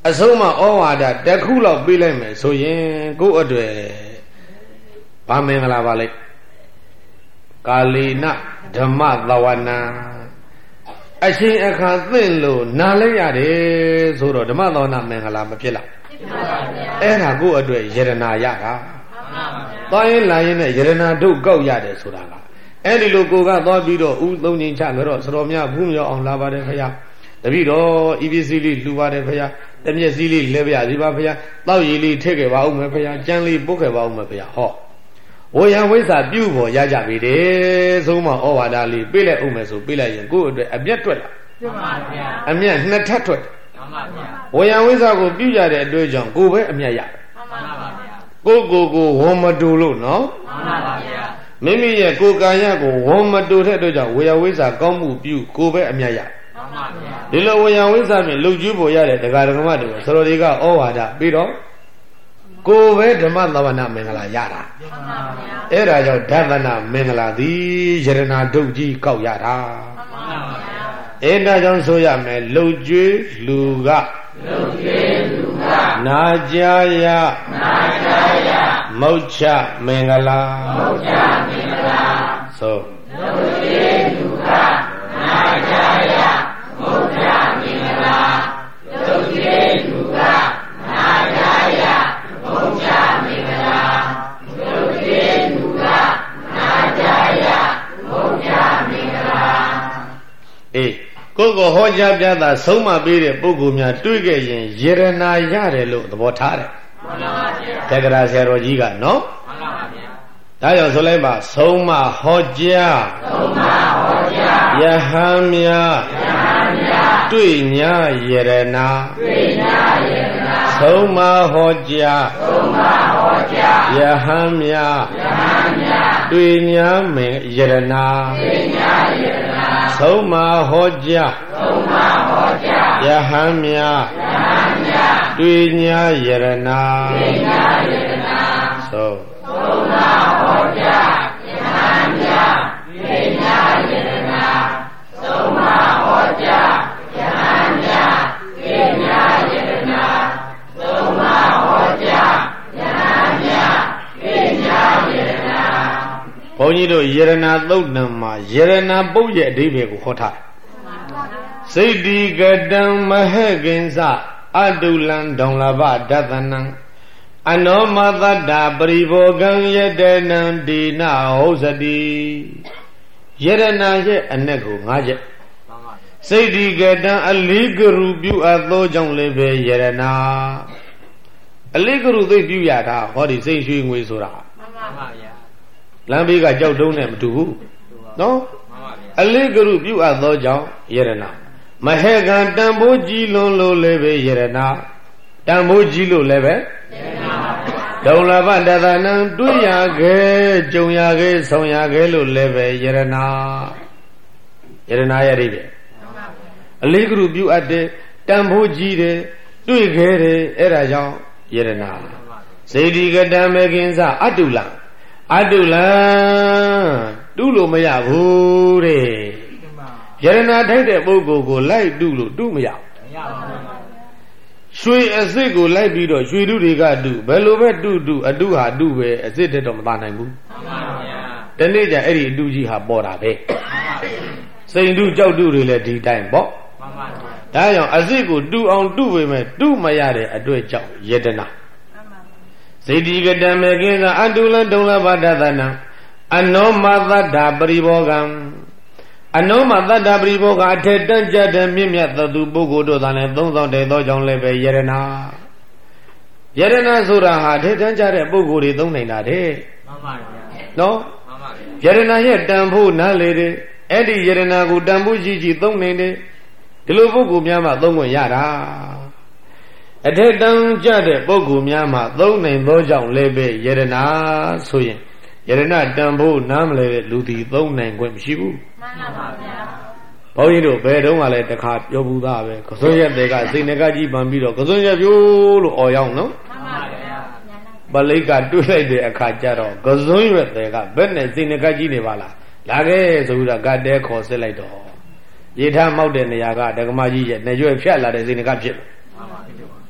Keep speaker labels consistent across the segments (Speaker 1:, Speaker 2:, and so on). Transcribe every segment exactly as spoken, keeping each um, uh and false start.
Speaker 1: အဆုံးမဩဝါဒတစ်ခုလောက်ပေးလိုက်မယ်ဆိုရင်ကိုယ့်အတွက်ဘာမင်္ဂလာပါလဲကာလီနဓမ္မသဝနာအရှင်အခါသင့်လို့နားလဲရတယ်ဆိုတော့ဓမ္မသဝနာမင်္ဂလာမဖြစ်လားဖြစ်ပါပါဗျာအဲ့ဒါကိုယ့်အတွက်ယရနာရတာသွားရင်လာရင်နဲ့ယရနာတို့ကောက်ရတယ်ဆိုတာကအဲ့ဒီလိုကိုကသွားပြီးတော့ဥသုံးချင်းချကြတော့စတော်မြဘူးမြောက်အောင်လာပါတယ်ခရားတပည့်တော်ဤပစ္စည်းလေးလှူပါတယ်ခရားတမျက်စည်းလေးလဲပြစီပါခရားတောက်ရည်လေးထည့်ခဲ့ပါဦးမယ်ခရားကြမ်းလေးပုတ်ခဲ့ပါဦးမယ်ခရားဟောဝေယံဝိဇ္ဇာပြုဖို့ရကြပြီတဲ့သုံးမဩဝါဒလေးပြေးလိုက်ဦးမယ်ဆိုပြေးလိုက်ရင်ကိုယ့်အတွက်အမျက်ထွက်လာမှန်ပါဗျာအမျက်နှစ်ထပ်ထွက်မှန်ပါဗျာဝေယံဝိဇ္ဇာကိုပြုကြတဲ့အတွက်ကြောင့်ကိုယ်ပဲအမျက်ရမှန်ပါဗျာကိုကိုကိုဝန်မတူလို့နော်မှန်ပါဗျာမိမိရဲ့ကိုယ်ကာယကိုဝန်မတူတဲ့အတွက်ကြောင့်ဝေယံဝိဇ္ဇာကောင်းမှုပြုကိုယ်ပဲအမျက်ရမှန်ပါဗျာဒီလိုဝေယံဝိဇ္ဇာဖြင့်လှုပ်ကျူးဖို့ရတဲ့တရားဓမ္မတွေဆိုတော်တွေကဩဝါဒပြီးတော့ကိုယ်ပဲဓမ္မသဝနာမင်္ဂလာရတာအဲ့ဒါကြောင့်ဓမ္မနာမင်္ဂလာသည်ယရနာဒုတ်ကြီးကောက်ရတာအဲ့ဒါကြောင့်ဆိုရမယ်လှုပ်ကြွေးလူကလှုပ်ကြွေးလူကနာကြရနာကြရမုတ်ချမင်္ဂလာမုတ်ချမင်္ဂလာဆိုလှုပ်ကြွေးလူကနာကြရမုတ်ချမင်္ဂလာလှုပ်ကြွေးလူကနာကြရမုတ်ချမင်္ဂလာလှုပ်ကြွေးလူကနာကြရမုတ်ချမင်္ဂလာအေးကိုယ်ကိုဟောကြားပြတာဆုံးမပေးတဲ့ပုဂ္ဂိုလ်များတွေ့ခဲ့ရင်ယေရနာရတယ်လို့သဘောထားတယ်မှန်ပါဗျာတက္ကရာဆရာတော်ကြီးကနော်မှန်ပါဗျာဒါကြောင့်ဆိုလိုက်ပါဆုံးမဟောကြားဆုံးမဟောကြားယဟန်မြာယဟန်မြာတွေ့ညာယေရနာတွေ့ညာယေရနာဆုံးမဟောကြားဆုံးမဟောကြားယဟန်မြာယဟန်မြာတွေ့ညာမေယေရနာတွေ့ညာယေရနာဆုံးမဟောကြားဆုံးမဟောကြားယဟန်မြာယဟန်မြာတွေ့ညာယေရနာတွေ့ညာယေရနာဆုံးဆုံးမဟောကြားယဟန်မြာတွေ့ညာယေရနာဆုံးမဟောကြားယဟန်မြာတွေ့ညာယေရနာဆုံးမဟောကြားယဟန်မြာတွေ့ညာယေရနာဘုန်းကြီးတို့ယေရနာသုတ်တံမှာယေရနာပုတ်ရဲ့အဓိပ္ပာယ်ကိုဟောထားစိတ္တိကတံမဟကင်္စအတုလံဒေါလဘဒသနံအနောမသတ္တပရိဘောဂံယတနံဒီနာဟုတ်စတိယေရနာရဲ့အနက်ကို၅ချက်စိတ္တိကတံအလိကရုပြုအပ်သောကြောင့်လည်းပဲယေရနာအလိကရုသိပြုရတာဟောဒီစိတ်ရွှေငွေဆိုတာမှန်ပါဗျာလမ်းဘေးကကြောက်တုံးနဲ့မတူဘူးနော်အလိကရုပြုအပ်သောကြောင့်ယေရနာမဟေကံတန်ဖိုးကြီးလွန်လို့လည်းပဲယေရနာတန်ဖိုးကြီးလို့လည်းပဲယေရနာဒုံလဘတသနံတွေ့ရခဲ့ကြုံရခဲ့ဆောင်ရခဲ့လို့လည်းပဲယေရနာယေရနာရည်ပဲအလေးကရုပြုအပ်တယ်တန်ဖိုးကြီးတယ်တွေ့ခဲ့တယ်အဲ့ဒါကြောင့်ယေရနာစေတီကတံမေခင်စအတုလံအတုလံတူးလို့မရဘူးတဲ့ယရနာထိုက်တဲ့ပုဂ္ဂိုလ်ကိုလိုက်တူးလို့တူးမရဘူးမရပါဘူးရွှေအစစ်ကိုလိုက်ပြီးတော့ရွှေတုတွေကတူးဘယ်လိုပဲတူးတူးအတုဟာတူးပဲအစစ်တဲ့တော့မသားနိုင်ဘူးမှန်ပါဗျာတနေ့ကျအဲ့ဒီအတုကြီးဟာပေါ်တာပဲမှန်ပါဗျာစိန်တုကြောက်တုတွေလည်းဒီတိုင်းပေါ့မှန်ပါဗျာဒါကြောင့်အစစ်ကိုတူးအောင်တူးပေမဲ့တူးမရတဲ့အတွက်ကြောင့်ယတနာစေတီကတံမေကိသအတုလံဒုံလဘဒသနံအနောမသတ္တပရိဘောဂံအနောမသတ္တပရိဘောဂအထက်တန်းကြတဲ့မြင့်မြတ်သောသူပုဂ္ဂိုလ်တို့သာလည်းသုံးဆောင်တဲ့သောကြောင့်လည်းပဲယရနာယရနာဆိုတာဟာအထက်တန်းကြတဲ့ပုဂ္ဂိုလ်တွေသုံးနိုင်တာတဲ့မှန်ပါဗျာနော်မှန်ပါဗျာယရနာရဲ့တန်ဖို့နားလေတယ်အဲ့ဒီယရနာကိုတန်ဖို့ကြီးကြီးသုံးနိုင်တယ်ဒီလိုပုဂ္ဂိုလ်များမှသုံးခွင့်ရတာအထက်တန်းကြတဲ့ပုဂ္ဂိုလ်များမှသုံးနိုင်သောကြောင့်လည်းပဲယရနာဆိုရင်ယရနာတန်ဖို့နားမလဲတဲ့လူသည်သုံးနိုင်ခွင့်မရှိဘူးမှန်ပါဗျာဘုန်းကြီးတို့ဘယ်တုန်းကလည်းတခါပြောဘူးသားပဲကစွန်းရက်တွေကစိတ်ငကကြီးပန်ပြီးတော့ကစွန်းရက်ပြိုးလို့អော်ရောက်နော်မှန်ပါဗျာပလိတ်ကတွေ့လိုက်တဲ့အခါကျတော့ကစွန်းရက်တွေကဘယ်နဲ့စိတ်ငကကြီးနေပါလားလာခဲ့ဆိုပြီးတော့ကတဲခေါ်စစ်လိုက်တော့ရေထားမောက်တဲ့နေရာကဒကမကြီးရဲ့နေရွယ်ဖြတ်လာတဲ့စိတ်ငကဖြစ်မှန်ပါဗျာ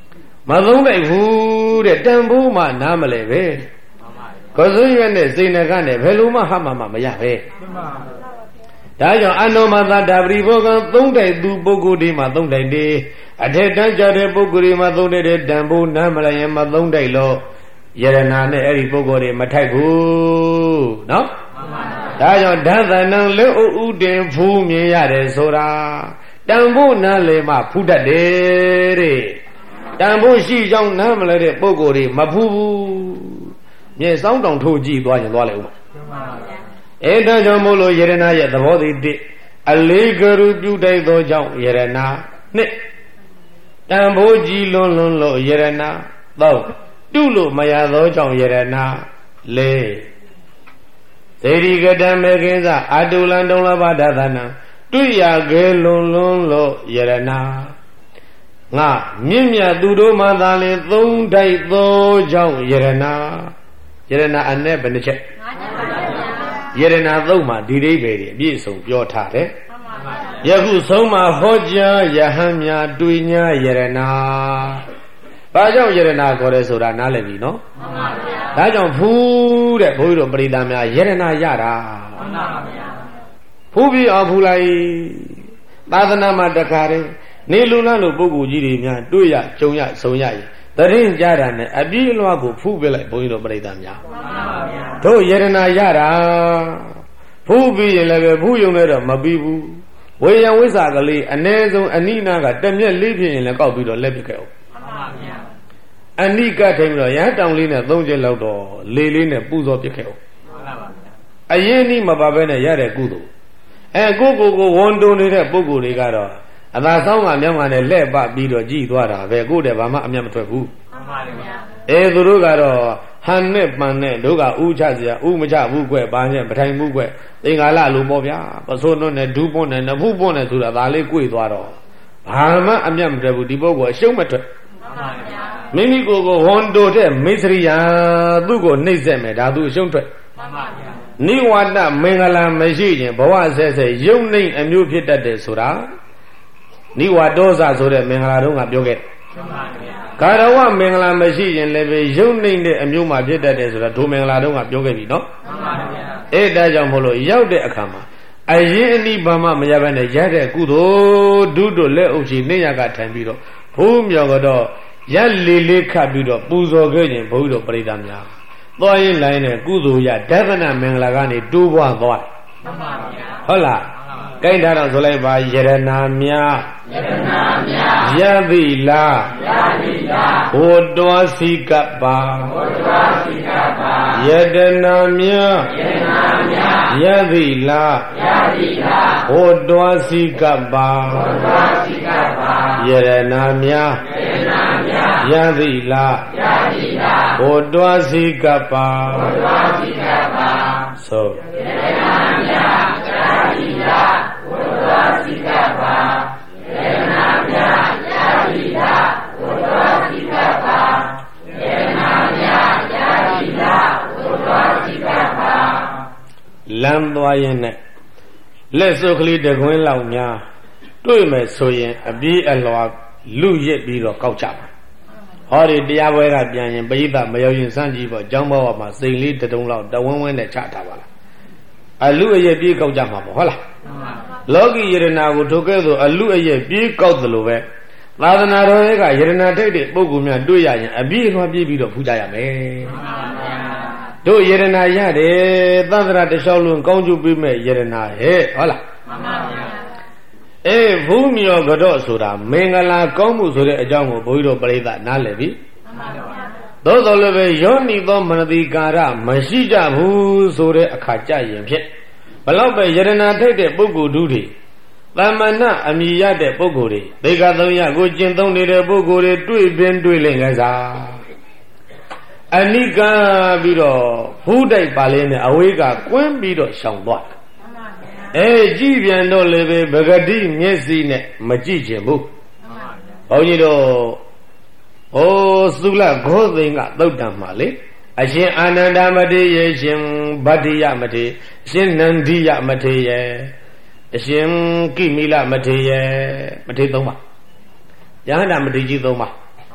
Speaker 1: မသုံးနိုင်ဘူးတဲ့တန်ဖိုးမှနားမလဲပဲကိုယ်စွရွက်နဲ့စိတ်နဲ့ကနဲ့ဘယ်လိုမှဟာမှမရပဲဒါကြောင့်အနောမသတ္တပရိဘောကံသုံးတိုက်သူပုဂ္ဂိုလ်ဒီမှာသုံးတိုက်တယ်အထက်တန်းကြတဲ့ပုဂ္ဂိုလ်ဒီမှာသုံးတိုက်တဲ့တန်ဖိုးနားမလဲရင်မသုံးတိုက်လို့ယရနာနဲ့အဲ့ဒီပုဂ္ဂိုလ်တွေမထိုက်ဘူးနော်ဒါကြောင့်ဓာသနံလက်ဥဥတင်ဖူးမြင်ရတယ်ဆိုတာတန်ဖိုးနားလေမှဖူးတတ်တယ်တဲ့တန်ဖိုးရှိကြောင်းနားမလဲတဲ့ပုဂ္ဂိုလ်တွေမဖူးဘူးမြေဆောင်တောင်ထိုးကြည့်သွားရင်သွားလိုက်ဦးမှာအဲ့ဒါကြောင့်မို့လို့ယရနာရဲ့သဘောတည်းအလေးကရုပြုတိုက်သောကြောင့်ယရနာနှစ်တန်ဖိုးကြီးလွန်းလွန်းလို့ယရနာသုံးတုလို့မရသောကြောင့်ယရနာလေးသေရီကတံမေကိစ္စအာတုလံတုံလဘဒသနံတွေ့ရခဲလွန်လွန်းလို့ယရနာငါမြင့်မြတ်သူတို့မှသာလေသုံးတိုက်သောကြောင့်ယရနာယရနာအ내ဘယ်နှချက်ယရနာသုံးမှာဒီအိဗယ်တွေအပြည့်စုံပြောထားတယ်ယခုဆုံးမှာဟောကြားယဟန်များတွေ့ညာယရနာဘာကြောင့်ယရနာခေါ်ရဲဆိုတာနားလည်ပြီနော်မှန်ပါဗျာဒါကြောင့်ဖူးတဲ့ဘုန်းကြီးတို့ပရိသတ်များယရနာရတာမှန်ပါဗျာဖူးပြီးအောင်ဖူးလိုက်သာသနာမှာတခါတည်းနေလူလန်းလို့ပုဂ္ဂိုလ်ကြီးတွေများတွေ့ရကြုံရဆုံရရင်တရင်ကြတာနဲ့အပြည့်အလွှားကိုဖူးပြလိုက်ဘုန်းကြီးတို့ပရိသတ်များမှန်ပါဗျာတို့ယရနာရတာဖူးပြီးရင်လည်းပဲဖူးယုံလည်းတော့မပြီးဘူးဝေယံဝိဇ္ဇာကလေးအ ਨੇ ဆုံးအနိနာကတမျက်လေးဖြစ်ရင်လည်းကောက်ပြီးတော့လက်ပြခဲ့အောင်အနိကထိုင်ပြီးတော့ရဟတောင်လေးနဲ့သုံးချက်လောက်တော့လေလေးနဲ့ပူဇော်ပြစ်ခဲ့အောင်မှန်ပါဗျာအရင်နီးမပါဘဲနဲ့ရတဲ့ကုသိုလ်အဲကိုကိုကိုဝန်တုံနေတဲ့ပုဂ္ဂိုလ်တွေကတော့အသာဆောင်ကမြောင်းကနဲ့လှဲ့ပပြီးတော့ကြည်သွားတာပဲကိုယ်တည်းဘာမှအမျက်မထွက်ဘူးမှန်ပါဗျာအဲသူတို့ကတော့ဟန်နဲ့ပန်နဲ့တို့ကဥချစရာဥမချဘူးကွဘာနဲ့ပထိုင်ဘူးကွသင်္ကာလလိုပေါ့ဗျာပစိုးနှုတ်နဲ့ဒူးပွန်းနဲ့နဖူးပွန်းနဲ့ဆိုတာဒါလေးကိုယ်သွားတော့ဘာမှအမျက်မထွက်ဘူးဒီပုဂ္ဂိုလ်အရှုံးမထွက်မှန်ပါဗျာမိမိကိုယ်ကိုဝန်တိုတဲ့မိစ္ဆရိယသူ့ကိုနှိမ့်ဆက်မယ်ဒါသူအရှုံးထွက်မှန်ပါဗျာနိဝါဒမင်္ဂလာမရှိရင်ဘဝဆက်ဆက်ယုံနှိမ့်အမျိုးဖြစ်တတ်တယ်ဆိုတာနိဝါဒောဇဆိုတဲ့မင်္ဂလာတုန်းကပြောခဲ့မှန်ပါဗျာကာရဝမင်္ဂလာမရှိရင်လည်းပဲယုံနှိမ့်တဲ့အမျိုးမှာဖြစ်တတ်တယ်ဆိုတာဒုမင်္ဂလာတုန်းကပြောခဲ့ပြီနော်မှန်ပါဗျာအဲ့ဒါကြောင့်မို့လို့ရောက်တဲ့အခါမှာအရင်အနိဗ္ဗာန်မရဘဲနဲ့ရတဲ့ကုသိုလ်ဒုတို့လက်အုပ်ရှိနေရကထိုင်ပြီးတော့ဘုံမြော်ကတော့ရက်လေးလေးခတ်ပြီးတော့ပူဇော်ခဲ့ရင်ဘုန်းကြီးတို့ပရိသတ်များသွားရင်လိုင်းနဲ့ကုသိုလ်ရဒသနမင်္ဂလာကနေတိုးပွားသွားမှန်ပါဗျာဟုတ်လားကိုင်းထားတော့ဆိုလိုက်ပါယရနာမြယရနာမြယသိလားယသိလားဟောတော်စီကပ္ပါဟောတော်စီကပ္ပါယတနာမြယတနာမြယသိလားယသိလားဟောတော်စီကပ္ပါဟောတော်စီကပ္ပါယရနာမြယရနာမြယသိလားယသိလားဟောတော်စီကပ္ပါဟောတော်စီကပ္ပါသို့ယရနာမြယသိလားဟောတော်စီကပ္ပါယရနာမြယသိလားဟောတော်စီကပ္ပါယရနာမြယသိလားဟောတော်စီကပ္ပါလမ်းသွားရင်နဲ့လက်စုပ်ကလေးတကွင်းလောက်များတွေ့မယ်ဆိုရင်အပြေးအလွှာလူရစ်ပြီးတော့ကောက်ကြပါဟောဒီတရားပွဲကပြန်ရင်ပရိသတ်မရောက်ရင်စမ်းကြည့်ပေါ့ကျောင်းဘောမှာစိန်လေးတတုံးလောက်တဝင်းဝင်းနဲ့ချထားပါလားအလူအရဲ့ပြေးကောက်ကြမှာပေါ့ဟုတ်လားလောကီယရနာကိုထုတ်ခဲ့ဆိုအလူအရဲ့ပြေးကောက်သလိုပဲသာသနာတော်ရဲ့ကယရနာထိတ်တဲ့ပုဂ္ဂိုလ်များတွေ့ရရင်အပြေးအလွှာပြေးပြီးတော့ဖူးကြရမယ်တို့ယရနာရတယ်သန္တရာတလျှောက်လုံးကောင်းကျိုးပေးမဲ့ယရနာဟဲ့ဟုတ်လားမှန်ပါဗျာအေးဘုမြော်ကတော့ဆိုတာမင်္ဂလာကောင်းမှုဆိုတဲ့အကြောင်းကိုဘုန်းကြီးတို့ပြိဿနားလည်ပြီမှန်ပါဗျာသို့တော်လည်းပဲယောနိသောမနတိကာရမရှိကြဘူးဆိုတဲ့အခါကြရင်ဖြင့်ဘလောက်ပဲယရနာထိုက်တဲ့ပုဂ္ဂိုလ်တို့တွေတမ္မနာအမိရတဲ့ပုဂ္ဂိုလ်တွေဒေဂသုံးရကိုကျင့်သုံးနေတဲ့ပုဂ္ဂိုလ်တွေတွေ့ပင်တွေ့လင်ကစားအနိကပြီးတော့ဖူးတိုက်ပါလေနဲ့အဝေးကကွင်းပြီးတော့ရှောင်သွားအဲကြည့်ပြန်တော့လည်းပဲဗဂတိမျက်စိနဲ့မကြည့်ချင်ဘူးဘုန်းကြီးတို့ဟိုသုလဂောသိင်္ဂသုတ်တံမှာလေအရှင်အာနန္ဒမထေရရဲ့ရှင်ဗတ္တိယမထေရအရှင်နန္ဒီယမထေရရဲ့အရှင်ကိမိလမထေရရဲ့မထေရသုံးပါယဟန္တာမထေရကြီးသုံးပါ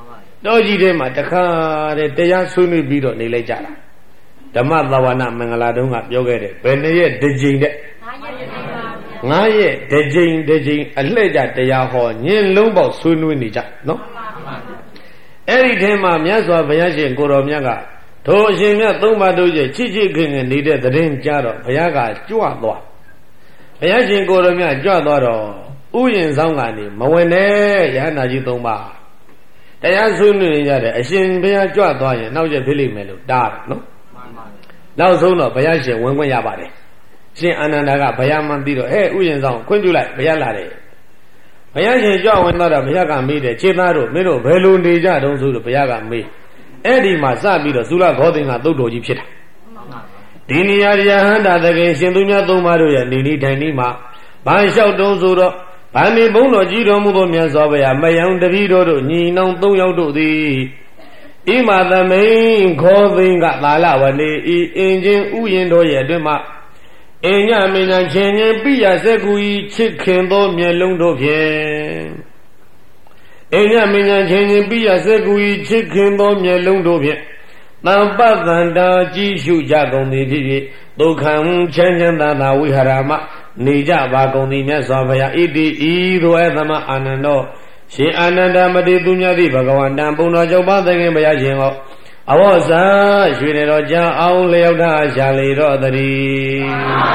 Speaker 1: တောကြီးထဲမှာတခါတည်းတရားဆွေးနွေးပြီးတော့နေလိုက်ကြတာဓမ္မသဝနာမင်္ဂလာတုန်းကပြောခဲ့တယ်ဘယ်နှစ်ရက်တစ်ကြိမ်တဲ့ငါးရက်တစ်ကြိမ်တစ်ကြိမ်အလှည့်ကြတရားဟောညင်လုံးပေါက်ဆွေးနွေးနေကြနော်အဲ့ဒီထဲမှာမြတ်စွာဘုရားရှင်ကိုတော်မြတ်ကထိုအရှင်မြတ်သုံးပါးတို့ရဲ့ချစ်ချစ်ခင်ခင်နေတဲ့သတဲ့ကြတော့ဘုရားကကြွသွားဘုရားရှင်ကိုတော်မြတ်ကြွသွားတော့ဥယျာဉ်ဆောင်ကနေမဝင်နဲ့ရဟန္တာကြီးသုံးပါးတရားဆွေးနွေးကြတယ်အရှင်ဘုရားကြွသွားရင်နောက်ကျဖြစ်လိမ့်မယ်လို့တားတယ်နော်နောက်ဆုံးတော့ဘုရားရှင်ဝင်ခွင့်ရပါတယ်ရှင်အာနန္ဒာကဘုရားမှန်ပြီးတော့ဟဲ့ဥယျာဉ်ဆောင်ခွင့်ပြုလိုက်ဘုရားလာတယ်ဘုရားရှင်ကြွဝင်တော့ဘုရားကမေးတယ်ခြေသားတို့မင်းတို့ဘယ်လိုနေကြတုံးဆိုလို့ဘုရားကမေးအဲ့ဒီမှာစပြီးတော့သုလခောသင်္ကသုတ်တော်ကြီးဖြစ်တာဒီနေရာရဟန္တာသခင်ရှင်သူမြတ်သုံးပါးတို့ရဲ့နေနေထိုင်နေမှာဘာလျှောက်တုံးဆိုတော့ဗာမေဘုံတော်ကြီးတော်မူသောမြတ်စွာဘုရားမယံတပည့်တော်တို့ညီနောင်သုံးယောက်တို့သည်ဣမသမိန်ခောသင်္ကသာလဝနေဤအင်ချင်းဥယျင်တော်ရဲ့အတွင်းမှာအင်ညမင်းညာချင်းချင်းပိယစက်ကူဤချစ်ခင်သောမျက်လုံးတို့ဖြင့်အင်ညမင်းညာချင်းချင်းပိယစက်ကူဤချစ်ခင်သောမျက်လုံးတို့ဖြင့်တံပတ္တန္တာကြည်ရှုကြကုန်သည်ဖြစ်ဖြစ်ဒုက္ခံချမ်းချမ်းသာသာဝိဟာရမနေကြပါကုန်သည်မြတ်စွာဘုရားဣတိဤသို့အသမအာနန္ဒောရှင်အာနန္ဒမတိသူမြတ်သည်ဘဂဝန္တံပုံတော်ကြောင့်ပါသခင်ဘုရားရှင်ဟောအဝေါဇာရွှေနေတော်ကြာအောင်လျောက်ထားရှာလေတော်တည်း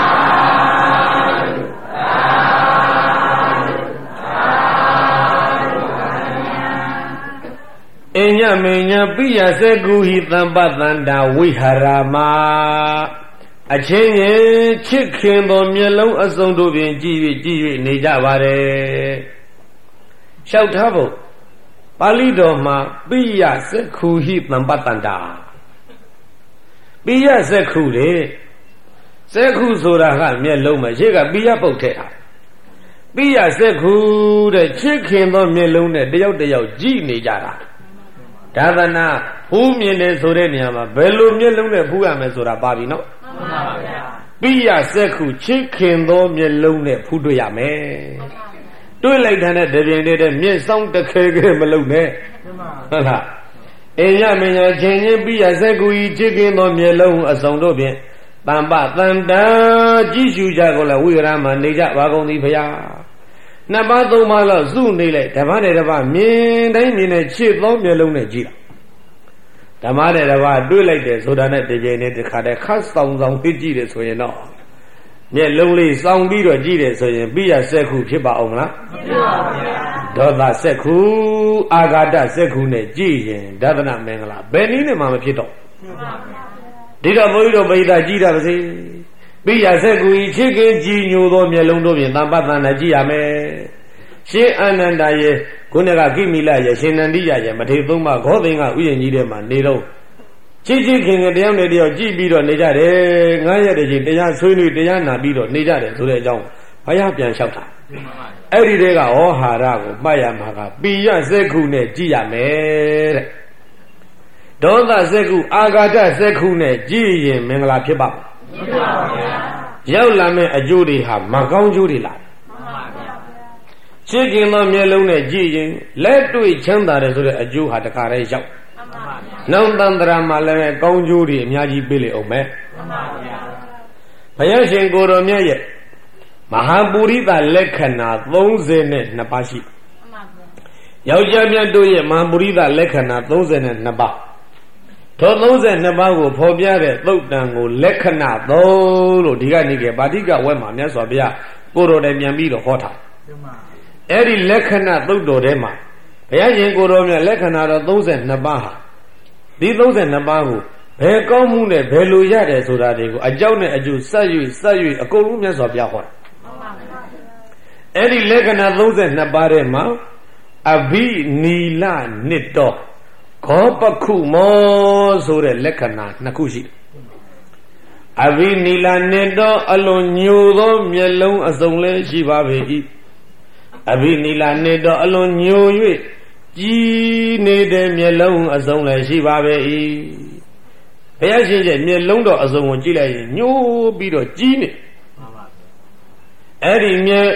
Speaker 1: အညမညပိယစကုဟိတံပတ္တန္တာဝိဟာရမအချင်းချင်းချစ်ခင်သောမျက်လုံးအစုံတို့ဖြင့်ကြည်၍ကြည်၍နေကြပါတယ်လျှောက်ထားဖို့ပါဠိတော်မှာပိယစကုဟိတံပတ္တန္တာပိယစကုလေစကုဆိုတာကမျက်လုံးမှာရှေ့ကပိယပုတ်ထည့်တာပိယစကုတဲ့ချစ်ခင်သောမျက်လုံးနဲ့တယောက်တယောက်ကြည်နေကြတာဒါသနာဖူးမြင်တယ်ဆိုတဲ့နေရာမှာဘယ်လိုမျက်လုံးနဲ့ဖူးရမယ်ဆိုတာပါပြီနော်မှန်ပါဗျာပိယစက္ခုချစ်ခင်သောမျက်လုံးနဲ့ဖူးတွေ့ရမယ်တွေ့လိုက်တဲ့တပြင်းတည်းမျက်စောင်းတခဲခဲမလုံးနဲ့ဟုတ်လားအညမညာချင်းချင်းပိယစက္ခုဤချစ်ခင်သောမျက်လုံးအစုံတို့ဖြင့်တမ္ပတန္တာကြည်ရှုကြကုန်လားဝိရမနေကြပါကုန်သည်ဘုရားနှစ်ပါးသုံးပါးလောက်စုနေလိုက်ဓမ္မနဲ့ဓမ္မမြင်တိုင်းမြင်တဲ့ခြေသောမျက်လုံးနဲ့ကြည့်တာဓမ္မနဲ့ဓမ္မတွေ့လိုက်တယ်ဆိုတာနဲ့တကြိမ်နဲ့တခါတည်းခတ်ဆောင်ဆောင်သိကြည့်တယ်ဆိုရင်တော့မျက်လုံးလေးစောင်းပြီးတော့ကြည့်တယ်ဆိုရင်ပိယစက္ခုဖြစ်ပါအောင်မလားမဖြစ်ပါဘူးဗျာဒေါသစက္ခုအာဃာတစက္ခုနဲ့ကြည့်ရင်ဒသနမင်္ဂလာဘယ်နည်းနဲ့မှမဖြစ်တော့ဒီတော့ဘုန်းကြီးတို့ပိဋကကြည့်တာပါစေပိယစက္ခုဤချစ်ခင်ကြည်ညိုသောမျက်လုံးတို့ဖြင့်တမ္ပတ္တန္တကြည့်ရမယ်ရှင်အာနန္ဒာရဲ့ခုနကကိမိလရဲ့ရှင်နန္ဒိယရဲ့မထေသုံးပါးဂောသိင်္ဂဥယျာဉ်ကြီးထဲမှာနေတော့ချစ်ချစ်ခင်ခင်တရားနဲ့တရားကြည့်ပြီးတော့နေကြတယ်ငါးရက်တည်းချင်းတရားဆွေးနွေးတရားနာပြီးတော့နေကြတယ်ဆိုတဲ့အကြောင်းဘုရားပြန်လျှောက်တာအဲ့ဒီတဲကဩဟာရကိုမှတ်ရမှာကပိယစက္ခုနဲ့ကြည့်ရမယ်တဲ့ဒေါသစက္ခုအာဃာတစက္ခုနဲ့ကြည့်ရင်မင်္ဂလာဖြစ်ပါ့မဖြစ်ပါဘူးဗျာရောက်လာမဲ့အကျိုးတွေဟာမကောင်းကျိုးတွေလားမှန်ပါဗျာချစ်ခင်သောမျက်လုံးနဲ့ကြည့်ရင်လက်တွေ့ချမ်းသာတယ်ဆိုတဲ့အကျိုးဟာတခါတည်းရောက်မှန်ပါဗျာနောက်တန်ត្រာမှာလည်းကောင်းကျိုးတွေအများကြီးပေးလေအောင်မယ်မှန်ပါဗျာဘုရားရှင်ကိုယ်တော်မြတ်ရဲ့မဟာပုရိသလက္ခဏာသုံးဆယ်နှစ်ပါးရှိမှန်ပါဗျာယောက်ျားမြတ်တို့ရဲ့မဟာပုရိသလက္ခဏာသုံးဆယ်နှစ်ပါးထိုသုံးဆယ်နှစ်ပါးကိုဖော်ပြတဲ့သုတ်တံကိုလက္ခဏာသုံးလို့ဒီကနေ့ကဗာတိကဝက်မှာမြတ်စွာဘုရားကိုယ်တော်တိုင်ပြန်ပြီးတော့ဟောထားအဲ့ဒီလက္ခဏာသုတ်တော်ထဲမှာဘုရားရှင်ကိုယ်တော်မြတ်လက္ခဏာတော်သုံးဆယ်နှစ်ပါးဟာဒီသုံးဆယ်နှစ်ပါးကိုဘယ်ကောင်းမှုနဲ့ဘယ်လိုရတယ်ဆိုတာတွေကိုအကြောင်းနဲ့အကျိုးဆက်၍ဆက်၍အကုန်လုံးမြတ်စွာဘုရားဟောတာအဲ့ဒီလက္ခဏာသုံးဆယ်နှစ်ပါးထဲမှာအဘိနီလနှစ်တော်ခောပခုမောဆိုတဲ့လက္ခဏာနှစ်ခုရှိတယ်အဘိနီလနှစ်တော်အလွန်ညိုသောမျက်လုံးအစုံလည်းရှိပါပေ၏အဘိနီလနှစ်တော်အလွန်ညို၍ကြည်နေတဲ့မျက်လုံးအစုံလည်းရှိပါပေ၏ဘုရားရှင်ရဲ့မျက်လုံးတော်အစုံကိုကြည့်လိုက်ရင်ညိုပြီးတော့ကြည်နေအဲ့ဒီမျက်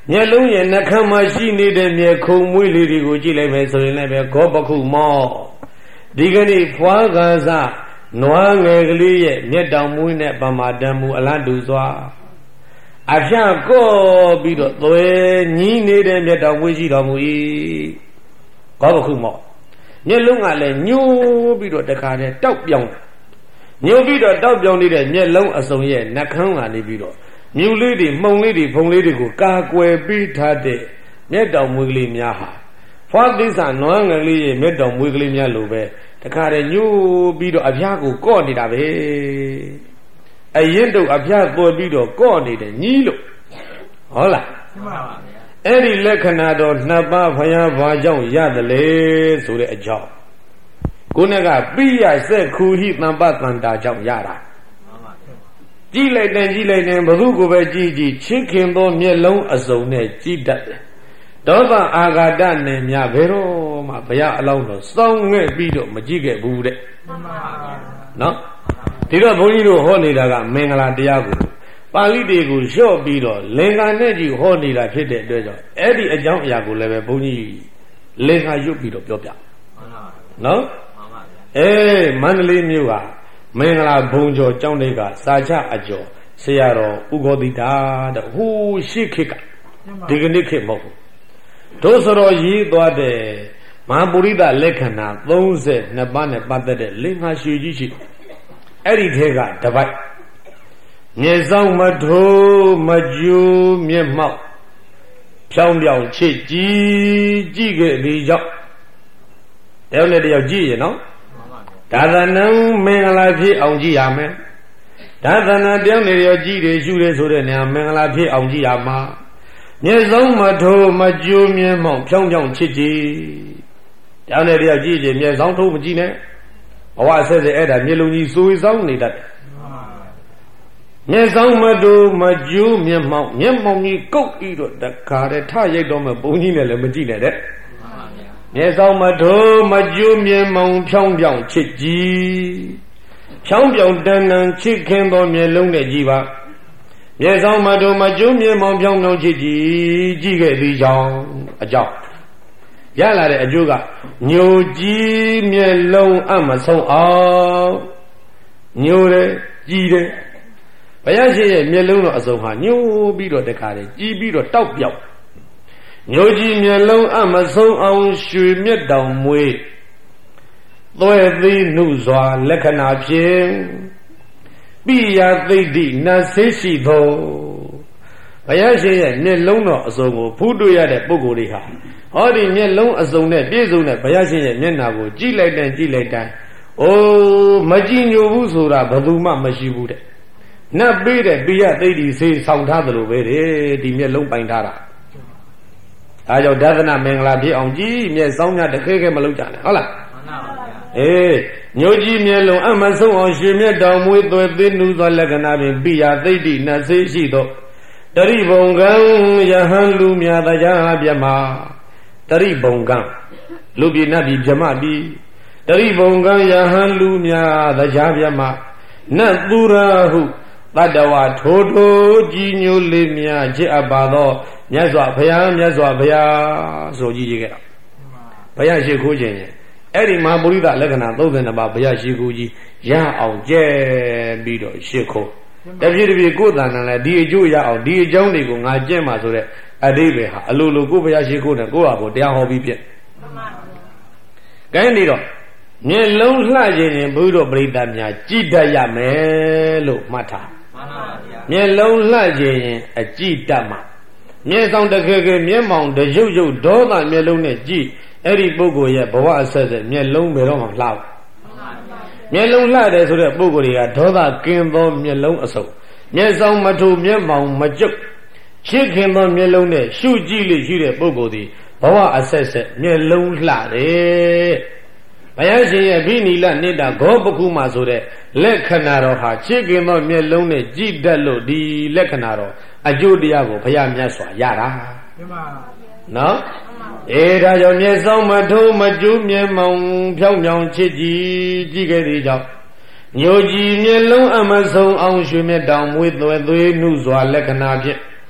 Speaker 1: မျက်လုံးရဲ့နှခမ်းမှာရှိနေတဲ့မျက်ခုံမွေးလေးတွေကိုကြည့်လိုက်မယ်ဆိုရင်လည်းပဲဂောပခုမောဒီကနေ့ဖွာကားစားနွားငယ်ကလေးရဲ့မျက်တောင်မွေးနဲ့ပမာတန်မူအလားတူစွာအဖျားကော့ပြီးတော့သွဲညီးနေတဲ့မျက်တောင်မွေးရှိတော်မူ၏ဂောပခုမောမျက်လုံးကလည်းညှိုးပြီးတော့တခါတည်းတောက်ပြောင်းညှိုးပြီးတော့တောက်ပြောင်းနေတဲ့မျက်လုံးအစုံရဲ့နှခမ်းကနေပြီးတော့မြူလေးတွေမှုံလေးတွေဖုံလေးတွေကိုကာကွယ်ပေးထားတဲ့မျက်တောင်မွေးကလေးများဟာဖွာသစ္စာနွားငယ်လေးရဲ့မျက်တောင်မွေးကလေးများလိုပဲတခါတည်းညှိုးပြီးတော့အဖျားကိုကော့နေတာပဲအရင်တော့အဖျားပေါ်ပြီးတော့ကော့နေတယ်ညီးလို့ဟုတ်လားမှန်ပါဗျာအဲ့ဒီလက္ခဏာတော့နှစ်ပါးဘုရားဘာကြောင့်ရတယ်လေဆိုတဲ့အကြောင်းကိုယ်ကပိယစက်ခူဟိတံပတန္တာကြောင့်ရတာကြည့်လိုက်တယ်ကြည့်လိုက်တယ်ဘုသူကိုပဲကြည့်ကြည့်ချစ်ခင်သောမျက်လုံးအစုံနဲ့ကြည့်တတ်တယ်ဒေါသအာဃာတနဲ့များဘယ်တော့မှဘုရားအလောင်းတော်စောင်းငဲ့ပြီးတော့မကြည့်ခဲ့ဘူးတဲ့မှန်ပါဗျာနော်ဒီတော့ဘုန်းကြီးတို့ဟောနေတာကမင်္ဂလာတရားကိုပါဠိတွေကိုလျှော့ပြီးတော့လင်္ကာနဲ့ကြီးဟောနေတာဖြစ်တဲ့အတွက်ကြောင့်အဲ့ဒီအကြောင်းအရာကိုလည်းပဲဘုန်းကြီးလင်္ကာရွတ်ပြီးတော့ပြောပြမှန်ပါဗျာနော်မှန်ပါဗျာအေးမန္တလေးမြို့ကမင်္ဂလာဘုံကျော်ကျောင်းတွေကစာချအကျော်ဆရာတော်ဥဂောတိတာတဲ့ဟိုးရှိခေတ်ကဒီကနေ့ခေတ်မဟုတ်ဘူးတို့ဆိုတော့ရေးသွားတဲ့မဟာပုရိသလက္ခဏာသုံးဆယ်နှစ်ပါးနဲ့ပတ်သက်တဲ့လင်္ကာရွှေကြီးရှိအဲ့ဒီထဲကတပိုက်မျက်စောင်းမထိုးမကျူးမျက်မှောက်ဖြောင်းပြောင်ချစ်ကြည်ကြည့်ခဲ့ဒီကြောင့်တယောက်နဲ့တယောက်ကြည့်ရနော်ဒါသနံမင်္ဂလာဖြစ်အောင်ကြည့်ရမယ်ဒါသနာတယောက်နဲ့တယောက်ကြည့်တယ်ရှုတယ်ဆိုတဲ့နေရာမင်္ဂလာဖြစ်အောင်ကြည့်ရမှာမျက်စောင်းမထိုးမကျူးမျက်မှောက်ဖြောင်းပြောင်ချစ်ကြည်တယောက်နဲ့တယောက်ကြည့်ကြမျက်စောင်းထိုးမကြည့်နဲ့ဘဝဆက်ဆက်အဲ့ဒါမျက်လုံးကြီးစိုးစောင်းနေတတ်တယ်မျက်စောင်းမတူမကျူးမျက်မှောက်မျက်မှောက်ကြီးကုတ်ပြီးတော့တခါတည်းထရိုက်တော့မှဘုံကြီးနဲ့လည်းမကြည့်နဲ့တဲ့မျက်စောင်းမတူမကျူးမျက်မှောက်ဖြောင်းပြောင်ချစ်ကြည်ဖြောင်းပြောင်တန်တန်ချစ်ခင်သောမျက်လုံးနဲ့ကြည်ပါမျက်စောင်းမတူမကျူးမျက်မှောက်ဖြောင်းပြောင်ချစ်ကြည်ကြည့်ခဲ့သည်ကြောင့်အကြောင်းရလာတဲ့အကျိုးကညိုကြည်မျက်လုံးအမဆုံးအောင်ညိုတယ်ကြည်တယ်ဘုရားရှင်ရဲ့မျက်လုံးတော်အစုံဟာညှိုးပြီးတော့တခါတည်းကြည်ပြီးတော့တောက်ပြောက်ညိုကြည်မျက်လုံးအမဆုံးအောင်ရွှေမြတ်တောင်မွေးသွဲသေးနှုစွာလက္ခဏာဖြင့်ပိယသိတ္တိနတ်ဆေးရှိသောဘုရားရှင်ရဲ့မျက်လုံးတော်အစုံကိုဖူးတွေ့ရတဲ့ပုဂ္ဂိုလ်တွေဟာဟောဒီမျက်လုံးအစုံနဲ့ပြည့်စုံတဲ့ဘုရားရှင်ရဲ့မျက်နှာကိုကြည့်လိုက်တဲ့ကြည့်လိုက်တိုင်းအိုးမကြည်ညိုဘူးဆိုတာဘယ်သူမှမရှိဘူးတဲ့နတ်ပေးတဲ့ပိယသိတ္တိဆေးဆောင်ထားသလိုပဲတဲ့ဒီမျက်လုံးပိုင်ထားတာအဲကြောင့်ဒါသနာမင်္ဂလာဖြစ်အောင်ကြည်မျက်စောင်းများတခဲခဲမလုပ်ကြနဲ့ဟုတ်လားမှန်ပါဗျာအေးညိုကြည်မျက်လုံးအမဆုံးအောင်ရွှေမြတ်တော်မွေးသွဲသေးနုသောလက္ခဏာဖြင့်ပိယသိတ္တိနတ်ဆေးရှိသောတရိဘုံကံယဟန်လူမြတ်တရားပြမတရိဘုံကံလူပြည်နတ်ပြည်ဗြဟ္မပြည်တရိဘုံကံယဟန်လူမြတ်တရားပြမနတ်သူရဟုတတ္တဝါထိုးထိုးကြည်ညိုလေးမြတ်ချစ်အပ်ပါသောမြတ်စွာဘုရားမြတ်စွာဘုရားဆိုကြည်ကြခဲ့တာဘုရားရှိခိုးခြင်းရဲ့အဲ့ဒီမဟာပုရိသလက္ခဏာသုံးဆယ်နှစ်ပါးဘုရားရှိခိုးကြီးရအောင်ကျဲပြီးတော့ရှိခိုးတပြည့်တပြည့်ကိုယ်တန်တန်လဲဒီအကျိုးရအောင်ဒီအကြောင်းတွေကိုငါကျင့်မှာဆိုတဲ့အဓိပ္ပာယ်ဟာအလိုလိုကိုယ်ဘုရားရှိခိုးတယ်ကိုယ့်ဟာကိုတရားဟောပြီးပြည့်မှန်ပါဗျာကဲနေတော့မျက်လုံးလှခြင်းရင်ဘုရားပရိသတ်များကြည်တတ်ရမယ်လို့မှတ်ထားမှန်ပါဗျာမျက်လုံးလှခြင်းရင်အကြည်တတ်မှာမျက်ဆောင်တကယ်ကမျက်မှောင်တရုပ်ရုပ်ဒေါသမျက်လုံးနဲ့ကြည်အဲ့ဒီပုဂ္ဂိုလ်ရဲ့ဘဝအဆက်ဆက်မျက်လုံးဘယ်တော့မှလှဘူးမျက်လုံးလှတယ်ဆိုတဲ့ပုဂ္ဂိုလ်တွေကဒေါသကင်းသောမျက်လုံးအစုံမျက်စောင်းမထိုမျက်မှောင်မကျုပ်ချစ်ခင်သောမျက်လုံးနဲ့ရှုကြည့်လို့ရှိတဲ့ပုဂ္ဂိုလ်ဒီဘဝအဆက်ဆက်မျက်လုံးလှတယ်ဘုရားရှင်ရဲ့ဘိနီလနိတ္တဂောပခုမဆိုတဲ့လက္ခဏာတော်ဟာချစ်ခင်သောမျက်လုံးနဲ့ကြည်တတ်လို့ဒီလက္ခဏာတော်အကျိုးတရားကိုဘုရားမြတ်စွာရတာမှန်ပါနော်အေးဒါကြောင့်မျက်စောင်းမထိုးမကျူးမျက်မှောင်ဖြောင်းဖြောင်းချစ်ကြည်ကြည့်ခဲ့သည်ကြောင့်ညိုကြည်မျက်လုံးအမဆုံးအောင်ရွှေမြတ်တောင်မွေးသွဲသွေးနှုစွာလက္ခဏာဖြင့်ပ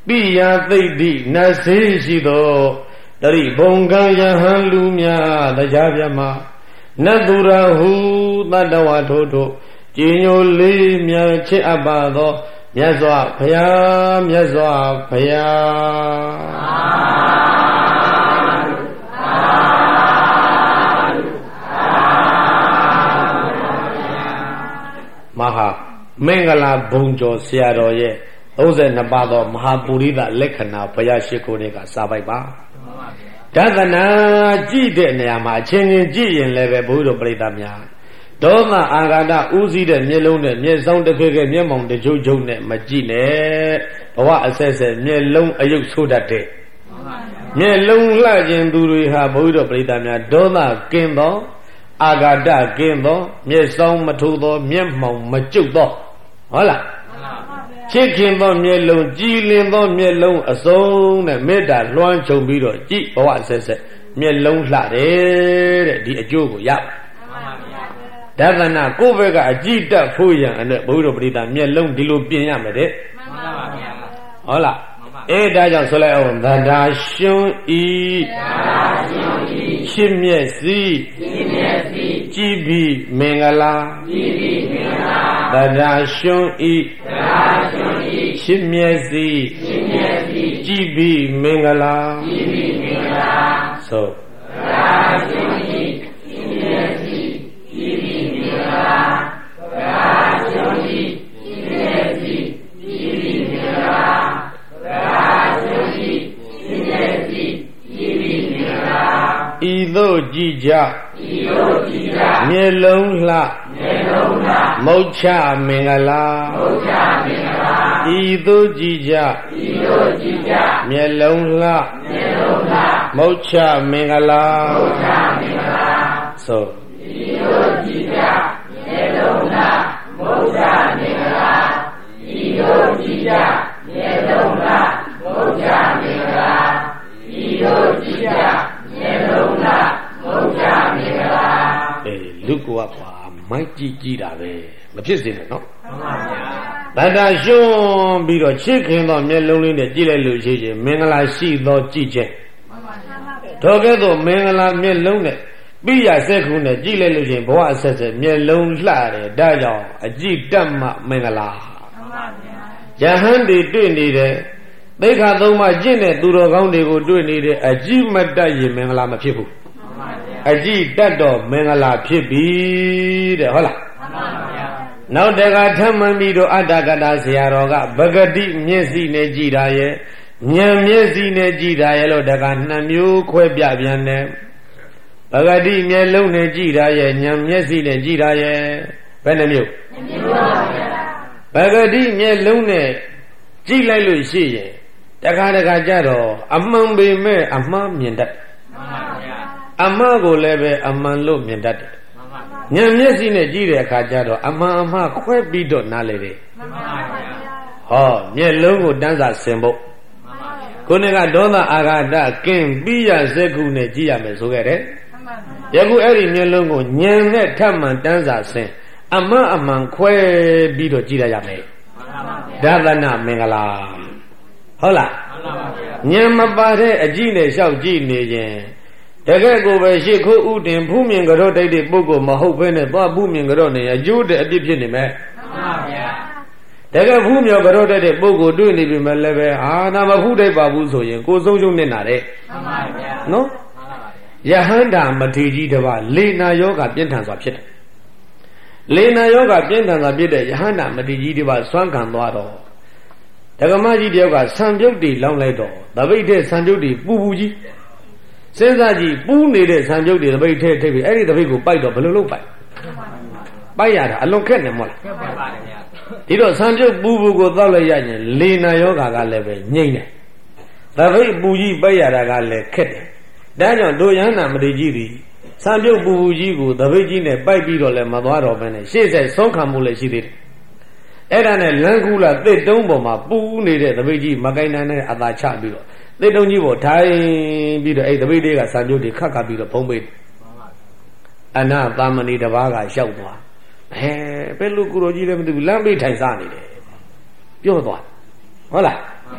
Speaker 1: ပိယသိတ္တိနတ်စေရှိသောတရိဘုံကံယဟန်လူများတရားပြမနတ်သူရဟုတတ္တဝါထို့ထို့ကြည်ညိုလေးမြတ်ချစ်အပ်ပါသောမြတ်စွာဘုရားမြတ်စွာဘုရားမဟာမင်္ဂလာဘုံကျော်ဆရာတော်ရဲ့သုံးဆယ်နှစ်ပါးသောမဟာပုရိသလက္ခဏာဘုရားရှိခိုးတွေကစာပိုက်ပါဒသနာကြည့်တဲ့နေရာမှာအချင်းချင်းကြည့်ရင်လည်းပဲဘုရားပရိသတ်များဒေါသအာဃာတဥစည်းတဲ့မျက်လုံးနဲ့မျက်စောင်းတစ်ခဲခဲမျက်မှောင်တစ်ချုပ်ချုပ်နဲ့မကြည့်နဲ့ဘဝအဆက်ဆက်မျက်လုံးအယုတ်ဆိုးတတ်တဲ့မျက်လုံးလှခြင်းသူတွေဟာဘုရားပရိသတ်များဒေါသကင်းသောအာဃာတကင်းသောမျက်စောင်းမထိုးသောမျက်မှောင်မကျုပ်သောဟုတ်လားချစ်ခင်သောမျက်လုံးကြည်လင်သောမျက်လုံးအစုံနဲ့မေတ္တာလွှမ်းခြုံပြီးတော့ကြည်ဘဝဆက်ဆက်မျက်လုံးလှတယ်တဲ့ဒီအကျိုးကိုရဒသနာကိုယ့်ဘက်ကအကြည့်တက်ဖို့ရန်အဲ့ဘုရားပရိသတ်မျက်လုံးဒီလိုပြင်ရမယ်တဲ့မှန်ပါပါဗျာဟုတ်လားအေးဒါကြောင့်ဆိုလိုက်အောင်သန္တာရှင်ဤရှင်းမျက်စိကြည်ပြီးမင်္ဂလာသန္တာရှင်ဤရှင်းမျက်စိကြည်ပြီးမင်္ဂလာဆိုဤသို့ကြည်ကြမျက်လုံးလှမုတ်ချမင်္ဂလာဤသို့ကြည်ကြမျက်လုံးလှမုတ်ချမင်္ဂလာဆိုဤသို့ကြည်ကြမျက်လုံးလှမုတ်ချမင်္ဂလာဤသို့ကြည်ကြမျက်လုံးလှမုတ်ချမင်္ဂလာဤသို့ကြည်ကြမျက်လုံးလှမုတ်ချမင်္ဂလာအေးလူကကွာမိုက်ကြည့်ကြည့်တာပဲမဖြစ်စေနဲ့နော်မှန်ပါဗျာဗတ္တရှုံးပြီးတော့ချစ်ခင်သောမျက်လုံးလေးနဲ့ကြည့်လိုက်လို့ရှိရင်မင်္ဂလာရှိသောကြည့်ခြင်းမှန်ပါဗျာထိုကဲ့သို့မင်္ဂလာမျက်လုံးနဲ့ပိယစက်ခုနဲ့ကြည့်လိုက်လို့ရှိရင်ဘဝအဆက်ဆက်မျက်လုံးလှတယ်ဒါကြောင့်အကြည့်တတ်မှမင်္ဂလာမှန်ပါဗျာယဟန်တွေတွေ့နေတယ်သိက္ခာသုံးပါးကျင့်တဲ့သူတော်ကောင်းတွေကိုတွေ့နေတဲ့အကြည့်မတတ်ရင်မင်္ဂလာမဖြစ်ဘူးအကြည့်တတ်တော့မင်္ဂလာဖြစ်ပြီတဲ့ဟုတ်လားမှန်ပါဗျာနောက်တကထမှန်ပြီးတော့အတ္တကတာဆရာတော်ကဗဂတိမျက်စိနဲ့ကြည်တာရဲ့ဉာဏ်မျက်စိနဲ့ကြည်တာရဲ့လို့တကနှစ်မျိုးခွဲပြပြန်တယ်ဗဂတိမျက်လုံးနဲ့ကြည်တာရဲ့ဉာဏ်မျက်စိနဲ့ကြည်တာရဲ့ဘယ်နှမျိုးနှစ်မျိုးပါဗျာဗဂတိမျက်လုံးနဲ့ကြည်လိုက်လို့ရှိရင်တခါတခါကြတော့အမှန်ပေမဲ့အမှားမြင်တတ်မှန်ပါဗျာအမှားကိုလည်းပဲအမှန်လို့မြင်တတ်တယ်မှန်ပါဉာဏ်မျက်စိနဲ့ကြည့်တဲ့အခါကျတော့အမှန်အမှားခွဲပြီးတော့နားလေတယ်မှန်ပါဗျာဟောမျက်လုံးကိုတန်းစာဆင်ဖို့မှန်ပါဗျာခုနကဒေါသအာဃာတကင်းပြီးရစက်ခုနဲ့ကြည့်ရမယ်ဆိုခဲ့တယ်မှန်ပါဗျာယခုအဲ့ဒီမျက်လုံးကိုဉာဏ်နဲ့ထပ်မှန်တန်းစာဆင်အမှန်အမှန်ခွဲပြီးတော့ကြည့်ရရမယ်မှန်ပါဗျာဒသနာမင်္ဂလာဟုတ်လားမှန်ပါဗျာဉာဏ်မပါတဲ့အကြည့်နဲ့လျှောက်ကြည့်နေရင်တကယ်ကိုပဲရှ िख ိုးဥတင်ဖူးမြင်ကြောတိုက်တဲ့ပုဂ္ဂိုလ်မဟုတ်ဘဲနဲ့သွားဖူးမြင်ကြောနေအကျိုးတဲ့အပြစ်ဖြစ်နေမယ်မှန်ပါဗျာတကယ်ဖူးမြော်ကြောတိုက်တဲ့ပုဂ္ဂိုလ်တွေ့နေပြီမဲ့လည်းပဲအာနာမဖူးတိုက်ပါဘူးဆိုရင်ကိုယ်ဆုံးရှုံးနေတာတဲ့မှန်ပါဗျာနော်မှန်ပါဗျာယဟန္တာမထေကြီးတစ်ပါးလေနာယောဂပြင်းထန်စွာဖြစ်တယ်လေနာယောဂပြင်းထန်စွာဖြစ်တဲ့ယဟန္တာမထေကြီးတစ်ပါးစွမ်းခံသွားတော့ဒကမကြီးတယောက်ကဆံပြုတ်တီလောင်းလိုက်တော့တပိတ်တဲ့ဆံပြုတ်တီပူပူကြီးစဉ်းစားကြည့်ပူးနေတဲ့ဆံပြုတ်တီတပိတ်ထဲထိပ်ပြီးအဲ့ဒီတပိတ်ကိုပိုက်တော့ဘယ်လိုလုပ်ပိုက်ပိုက်ရတာအလွန်ခက်နေမဟုတ်လားခက်ပါပါတယ်ဗျာဒီတော့ဆံပြုတ်ပူပူကိုသောက်လိုက်ရရင်လေနာယောဂါကလည်းပဲငြိမ့်တယ်တပိတ်ပူကြီးပိုက်ရတာကလည်းခက်တယ်ဒါကြောင့်တို့ယန္နာမတိကြီးသည်ဆံပြုတ်ပူပူကြီးကိုတပိတ်ကြီးနဲ့ပိုက်ပြီးတော့လည်းမသွားတော့ဘဲနဲ့ရှေ့ဆက်ဆုံးခံမှုလည်းရှိသေးတယ်အဲ့ဒါနဲ့လမ်းကူလာတစ်တုံးပေါ်မှာပူနေတဲ့တပိတ်ကြီးမကိုင်းနိုင်တဲ့အသာချပြီးတော့တစ်တုံးကြီးပေါ်ထိုင်ပြီးတော့အဲ့တပိတ်လေးကဆံပြုတ်တွေခတ်ခတ်ပြီးတော့ဖုံးပိတ်အနာသာမဏေတစ်ပါးကရှောက်သွားဟဲဘယ်လိုကိုရောကြီးလည်းမသိဘူးလမ်းပိတ်ထိုင်စားနေတယ်ပြောသွားဟုတ်လား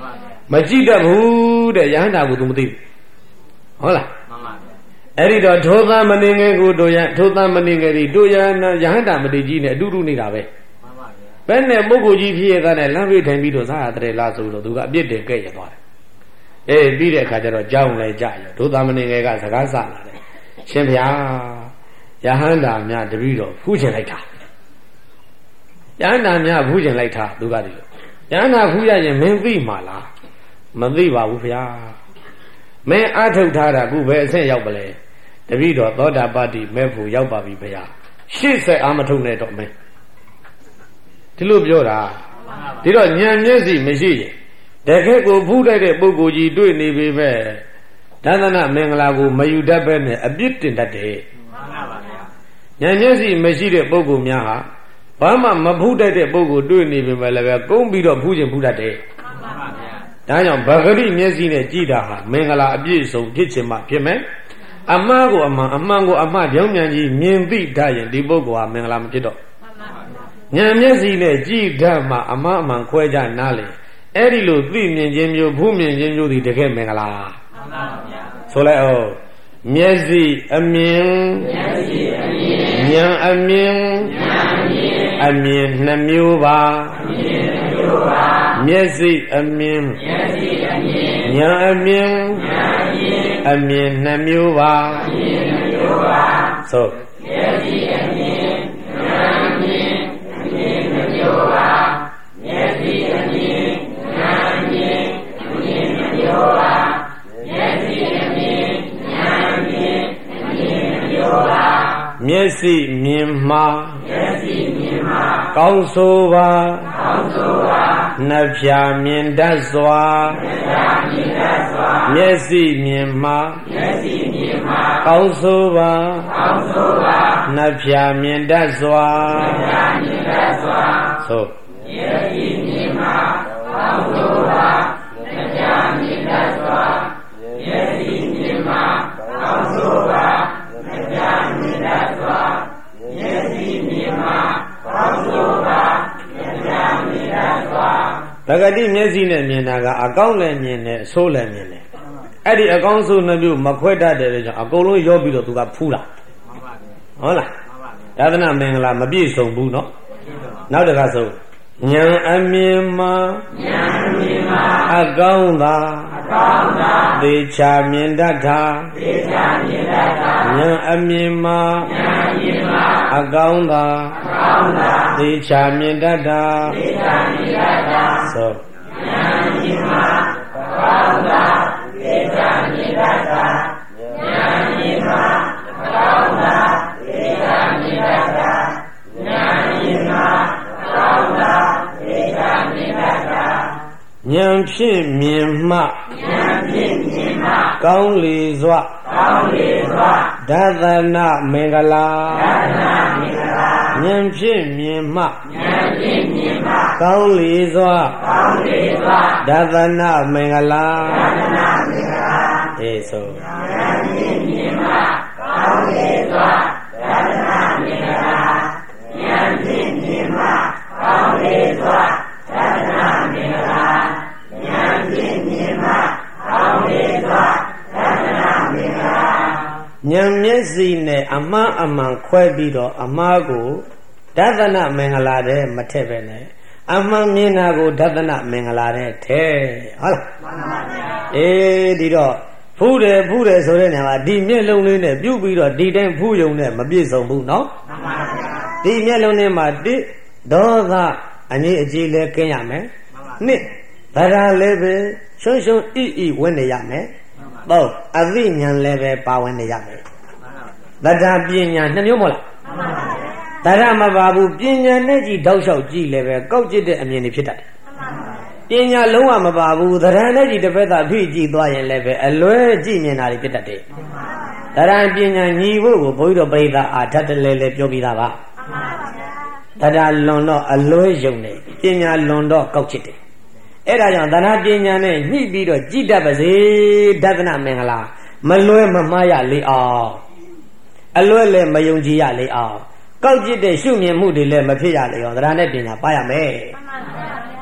Speaker 1: မကြည့်တတ်ဘူးတဲ့ယဟန္တာကို तू မသိဘူးဟုတ်လားမှန်ပါဗျာအဲ့ဒီတော့ထိုသမဏေငယ်ကိုတို့ရထိုသမဏေငယ်ဒီတို့ရယဟန္တာမတိကြီးနဲ့အတူတူနေတာပဲမှန်ပါဗျာဘယ်နဲ့ပုဂ္ဂိုလ်ကြီးဖြစ်ရတဲ့လမ်းပြေးထိုင်ပြီးတော့စားရတယ်လားဆိုတော့သူကအပြစ်တင်ခဲ့ရသွားတယ်အေးပြီးတဲ့အခါကျတော့ကြောင်းလဲကြရထိုသမဏေငယ်ကစကားဆလာတယ်ရှင်ဗျာယဟန္တာများတပည့်တော်ဖူးချင်လိုက်တာယဟန္တာများဖူးချင်လိုက်တာသူကဒီလိုယဟန္တာဖူးရရင်မင်းသိမှာလားမသိပါဘူးဗျာမင်းအထုတ်ထားတာခုပဲအဆင့်ရောက်ပလဲတပည့်တော်သောတာပတ္တိမဲ့ဖို့ရောက်ပါပြီဗျာရှေ့ဆက်အာမထုတ်နဲ့တော့မင်းဒီလိုပြောတာဒီတော့ဉာဏ်မျက်စိမရှိရင်တကယ်ကိုဖူးလိုက်တဲ့ပုဂ္ဂိုလ်ကြီးတွေ့နေပြီပဲဒသနမင်္ဂလာကိုမယူတတ်ပဲနဲ့အပြစ်တင်တတ်တယ်မှန်ပါပါဗျာဉာဏ်မျက်စိမရှိတဲ့ပုဂ္ဂိုလ်များဟာဘာမှမဖူးတတ်တဲ့ပုဂ္ဂိုလ်တွေ့နေပြီပဲလည်းပဲကုန်းပြီးတော့ဖူးခြင်းဖူးတတ်တယ်မှန်ပါပါဗျာဒါကြောင့်ဗဂရိမျက်စိနဲ့ကြည်တာဟာမင်္ဂလာအပြည့်စုံဖြစ်ခြင်းမှဖြစ်မယ်အမှားကိုအမှန်အမှန်ကိုအမှားကြောင်းမြန်ကြီးမြင်သိတတ်ရင်ဒီပုဂ္ဂိုလ်ဟာမင်္ဂလာမဖြစ်တော့မှန်ပါပါဉာဏ်မျက်စိနဲ့ကြည်တတ်မှအမှားအမှန်ခွဲခြားနားလေအဲ့ဒီလိုသိမြင်ခြင်းမျိုးဖူးမြင်ခြင်းမျိုးဒီတကယ်မင်္ဂလာမှန်ပါဗျာဆိုလိုက်အောင်မျက်စိအမြင်မျက်စိအမြင်ဉာဏ်အမြင်ဉာဏ်အမြင်အမြင်နှမျိုးပါအမြင်နှမျိုးပါမျက်စိအမြင်မျက်စိအမြင်ဉာဏ်အမြင်ဉာဏ်အမြင်အမြင်နှမျိုးပါအမြင်နှမျိုးပါဆိုမျက်စိအမြင်ဉာဏ်အမြင်အမြင်နှမျိုးပါမျက်စိအမြင်ဉာဏ်အမြင်အမြင်နှမျိုးပါမျက်စိအမြင်ဉာဏ်အမြင်အမြင်နှမျိုးပါမျက်စိမြင်မှာမျက်စိမြင်မှာကောင်းဆိုပါကောင်းဆိုပါနှဖြာမြင်တတ်စွာနှဖြာမြင်တတ်စွာမျက်စိမြင်မှာမျက်စိမြင်မှာကောင်းဆိုပါကောင်းဆိုပါနှဖြာမြင်တတ်စွာနှဖြာမြင်တတ်စွာသို့မျက်စိမြင်မှာကောင်းဆိုပါနှဖြာမြင်တတ်စွာမျက်စိမြင်မှာကောင်းဆိုပါနှဖြာမြင်တတ်စွာမျက်စိမြင်မှာကောင်းဆိုပါနှဖြာမြင်တတ်စွာပဂတိမျက်စိနဲ့မြင်တာကအကောင်းလည်းမြင်တယ်အဆိုးလည်းမြင်တယ်အဲ့ဒီအကောင်းဆိုးနှမျိုးမခွဲတတ်တဲ့ကြောင့်အကုန်လုံးရောပြီးတော့သူကဖူးတာဟုတ်လားသာသနာမင်္ဂလာမပြည့်စုံဘူးเนาะနောက်တစ်ခါဆုံးဉာဏ်အမြင်မှာဉာဏ်အမြင်မှာအကောင်းသာအကောင်းသာသေချာမြင်တတ်တာသေချာမြင်တတ်တာဉာဏ်အမြင်မှာဉာဏ်အမြင်မှာအကောင်းသာအကောင်းသာသေချာမြင်တတ်တာသေချာမြင်တတ်တာဆိုဉာဏ်အမြင်မှာအကောင်းသာသေချာမြင်တတ်တာဉာဏ်အမြင်မှာအကောင်းသာသေချာမြင်တတ်တာဉာဏ်အမြင်မှာကောင်းတာသေချာမြင်တတ်တာဉာဏ်ဖြင့်မြင်မှဉာဏ်ဖြင့်မြင်မှကောင်းလေစွာကောင်းလေစွာဒသနမင်္ဂလာဒသနမင်္ဂလာဉာဏ်ဖြင့်မြင်မှဉာဏ်ဖြင့်မြင်မှကောင်းလေစွာကောင်းလေစွာဒသနမင်္ဂလာဒသနမင်္ဂလာအေးဆိုဉာဏ်ဖြင့်မြင်မှကောင်းလေစွာဒသနမင်္ဂလာဉာဏ်ဖြင့်မြင်မှကောင်းလေစွာသတ္တနာမင်္ဂလာဉာဏ်ဖြင့်မြင်မှကောင်းလေစွာသတ္တနာမင်္ဂလာဉာဏ်မျက်စိနဲ့အမှားအမှန်ခွဲပြီးတော့အမှားကိုဒသနမင်္ဂလာတဲ့မထည့်ပဲနဲ့အမှန်မြင်တာကိုဒသနမင်္ဂလာတဲ့ထဲဟုတ်လားမှန်ပါဗျာအေးဒီတော့ဖူးတယ်ဖူးတယ်ဆိုတဲ့နေရာမှာဒီမျက်လုံးလေးနဲ့ပြုတ်ပြီးတော့ဒီတိုင်းဖူးယုံနဲ့မပြည့်စုံဘူးเนาะမှန်ပါဗျာဒီမျက်လုံးထဲမှာတိဒေါသအငြိအကျေးလဲကင်းရမယ်နှစ်ဗရာလည်းပဲရှုံးရှုံးဣဣဝင်နေရမယ်သုံးအသိဉာဏ်လည်းပဲပါဝင်နေရမယ်တတ္တပညာနှစ်မျိုးမဟုတ်လားတတ္တမပါဘူးပညာနဲ့ကြည့်တောက်လျှောက်ကြည့်လည်းပဲကောက်ကျစ်တဲ့အမြင်တွေဖြစ်တတ်တယ်ပညာလုံးဝမပါဘူးသရဏနဲ့ကြည့်တစ်ဖက်သာဖိကြည့်သွားရင်လည်းပဲအလွဲကြည့်မြင်တာတွေဖြစ်တတ်တယ်သရဏပညာညီဖို့ကိုဘုန်းကြီးတို့ပရိသတ်အာဓာတ်တလဲလဲပြောပြီးသားပါတတလွန်တော့အလွဲယုံနေပညာလွန်တော့ကောက်ချစ်တယ်အဲ့ဒါကြောင့်သရဏပညာနဲ့ညှိပြီးတော့ကြည်တတ်ပါစေဒသနမင်္ဂလာမလွဲမမှားရလေအောင်အလွဲလည်းမယုံကြည်ရလေအောင်ကောက်ချစ်တဲ့ရှုမြင်မှုတွေလည်းမဖြစ်ရလေအောင်သရဏနဲ့ပညာပါရမယ်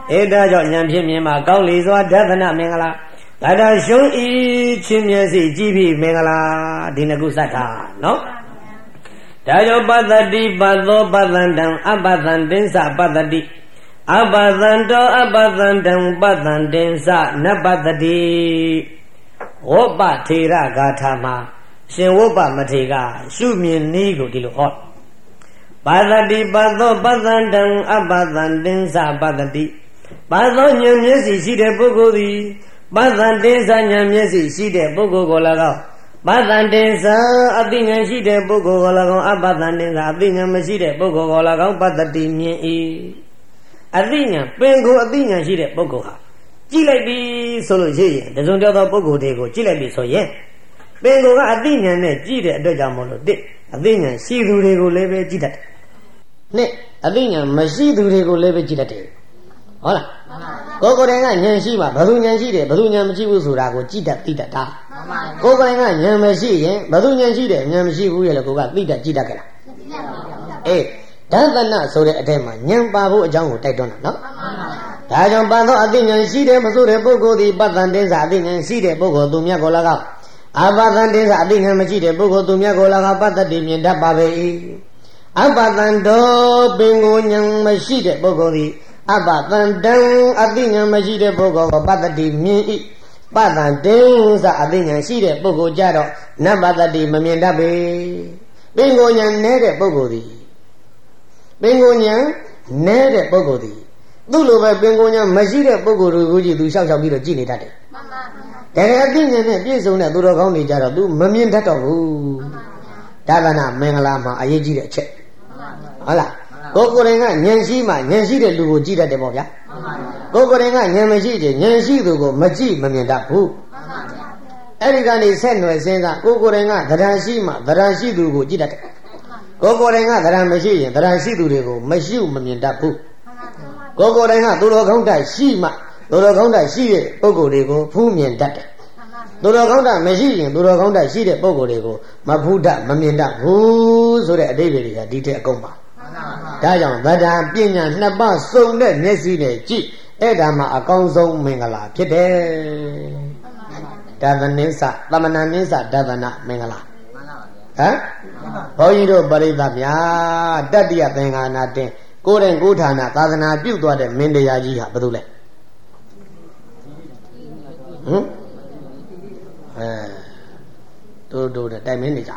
Speaker 2: ဧဒါကြောင့်ဉာဏ်ဖြင့်မြင်မှာကောင်းလေစွာဒသနမင်္ဂလာဒါတာရှုံးဤချင်းမျက်စိကြည့်ပြီးမင်္ဂလာဒီနှစ်ခုစက်ထားနော်ဒါကြောင့်ပတ္တိပသောပတ္တန္တံအပတန္တင်္စပတ္တိအပသန္တောအပသန္တံပတ္တန္တင်္စနပတ္တိဝပ္ပထေရဂါထာမှာရှင်ဝပ္ပမထေရရှုမြင်နည်းကိုဒီလိုဟောပတ္တိပသောပတ္တန္တံအပသန္တင်္စပတ္တိပသောဉာဏ်မျက်စိရှိတဲ့ပုဂ္ဂိုလ်သည်ပတ္တန္တင်္စဉာဏ်မျက်စိရှိတဲ့ပုဂ္ဂိုလ်ကို၎င်းပတ္တန္တင်္စအသိဉာဏ်ရှိတဲ့ပုဂ္ဂိုလ်ကို၎င်းအပတ္တန္တင်္စအသိဉာဏ်မရှိတဲ့ပုဂ္ဂိုလ်ကို၎င်းပတ္တိမြင်၏အသိဉာဏ်ပင်ကိုအသိဉာဏ်ရှိတဲ့ပုဂ္ဂိုလ်ဟာကြည့်လိုက်ပြီဆိုလို့ရှိရင်တစုံတယောက်သောပုဂ္ဂိုလ်တွေကိုကြည့်လိုက်ပြီဆိုရင်ပင်ကိုကအသိဉာဏ်နဲ့ကြည့်တဲ့အတွက်ကြောင့်မလို့တစ်အသိဉာဏ်ရှိသူတွေကိုလည်းပဲကြည့်တတ်တယ်နှစ်အသိဉာဏ်မရှိသူတွေကိုလည်းပဲကြည့်တတ်တယ်ဟုတ်လားကိုယ်ကိုယ်တိုင်ကဉာဏ်ရှိမှဘယ်သူဉာဏ်ရှိတယ်ဘယ်သူဉာဏ်မရှိဘူးဆိုတာကိုကြည့်တတ်သိတတ်တာကိုယ်ကိုယ်တိုင်ကဉာဏ်မရှိရင်ဘယ်သူဉာဏ်ရှိတယ်ဉာဏ်မရှိဘူးရဲ့လေကိုကသိတတ်ကြည့်တတ်ကြလားအေးဒသနဆိုတဲ့အထက်မှာဉာဏ်ပါဖို့အကြောင်းကိုတိုက်တွန်းတာနော်ဒါကြောင့်ပန်သောအသိဉာဏ်ရှိတယ်မဆိုတဲ့ပုဂ္ဂိုလ်ဒီပတ္တန်တင်းစာအသိဉာဏ်ရှိတဲ့ပုဂ္ဂိုလ်သူမြတ်ကို၎င်းအပတ္တန်တင်းစာအသိဉာဏ်မရှိတဲ့ပုဂ္ဂိုလ်သူမြတ်ကို၎င်းပတ္တတိမြင်တတ်ပါပေ၏အပတ္တန်တော်ပင်ကိုဉာဏ်မရှိတဲ့ပုဂ္ဂိုလ်ဒီအပတ္တန်တံအသိဉာဏ်မရှိတဲ့ပုဂ္ဂိုလ်ကိုပတ္တတိမြင်၏ပတ္တန်တင်းစာအသိဉာဏ်ရှိတဲ့ပုဂ္ဂိုလ်ကြတော့နပတ္တတိမမြင်တတ်ပေပင်ကိုဉာဏ်နည်းတဲ့ပုဂ္ဂိုလ်ဒီပင်ကိုဉာဏ်နည်းတဲ့ပုဂ္ဂိုလ်ဒီသူ့လိုပဲပင်ကိုဉာဏ်မရှိတဲ့ပုဂ္ဂိုလ်တွေကိုကြည့်သူရှောက်ရှောက်ပြီးတော့ကြည့်နေတတ်တယ်မှန်ပါဗျာတကယ်အသိဉာဏ်နဲ့ပြည့်စုံတဲ့သူတော်ကောင်းတွေကြတော့ तू မမြင်တတ်တော့ဘူးဒါကနာမင်္ဂလာမှာအရေးကြီးတဲ့အချက်ဟုတ်လားကိုယ်ကိုယ်တိုင်ကဉာဏ်ရှိမှဉာဏ်ရှိတဲ့လူကိုကြည့်တတ်တယ်ပေါ့ဗျာကိုယ်ကိုယ်တိုင်ကဉာဏ်မရှိခြင်းဉာဏ်ရှိသူကိုမကြည့်မမြင်တတ်ဘူးအဲ့ဒီကနေဆက်နွယ်စဉ်းစားကိုယ်ကိုယ်တိုင်ကသရံရှိမှသရံရှိသူကိုကြည့်တတ်တယ်ကိုယ်ကိုယ်တိုင်ကသရံမရှိရင်သရံရှိသူတွေကိုမရှိမမြင်တတ်ဘူးကိုယ်ကိုယ်တိုင်ကသူတော်ကောင်းတိုက်ရှိမှသူတော်ကောင်းတိုက်ရှိတဲ့ပုဂ္ဂိုလ်တွေကိုဖူးမြင်တတ်တယ်သူတော်ကောင်းတိုက်မရှိရင်သူတော်ကောင်းတိုက်ရှိတဲ့ပုဂ္ဂိုလ်တွေကိုမဖူးတတ်မမြင်တတ်ဘူးဆိုတဲ့အဓိပ္ပာယ်တွေကဒီတဲ့အကုန်ပါဒါကြောင့်ဗဒ္ဓပညာနှစ်ပါးစုံတဲ့မျက်စိနဲ့ကြည့်အဲ့ဒါမှအကောင်းဆုံးမင်္ဂလာဖြစ်တယ်ဒါသနင်းစသမဏနင်းစဒါသနမင်္ဂလာဟမ်ဘုန်းကြီးတို့ပရိသတ်များတတ္တိယသင်္ဃာနာတင်ကိုယ်တိုင်ကိုယ်ဌာနသာသနာပြုသွားတဲ့မင်းတရားကြီးဟာဘယ်သူလဲဟမ်အဲတို့တို့တိုင်မင်းနေကြ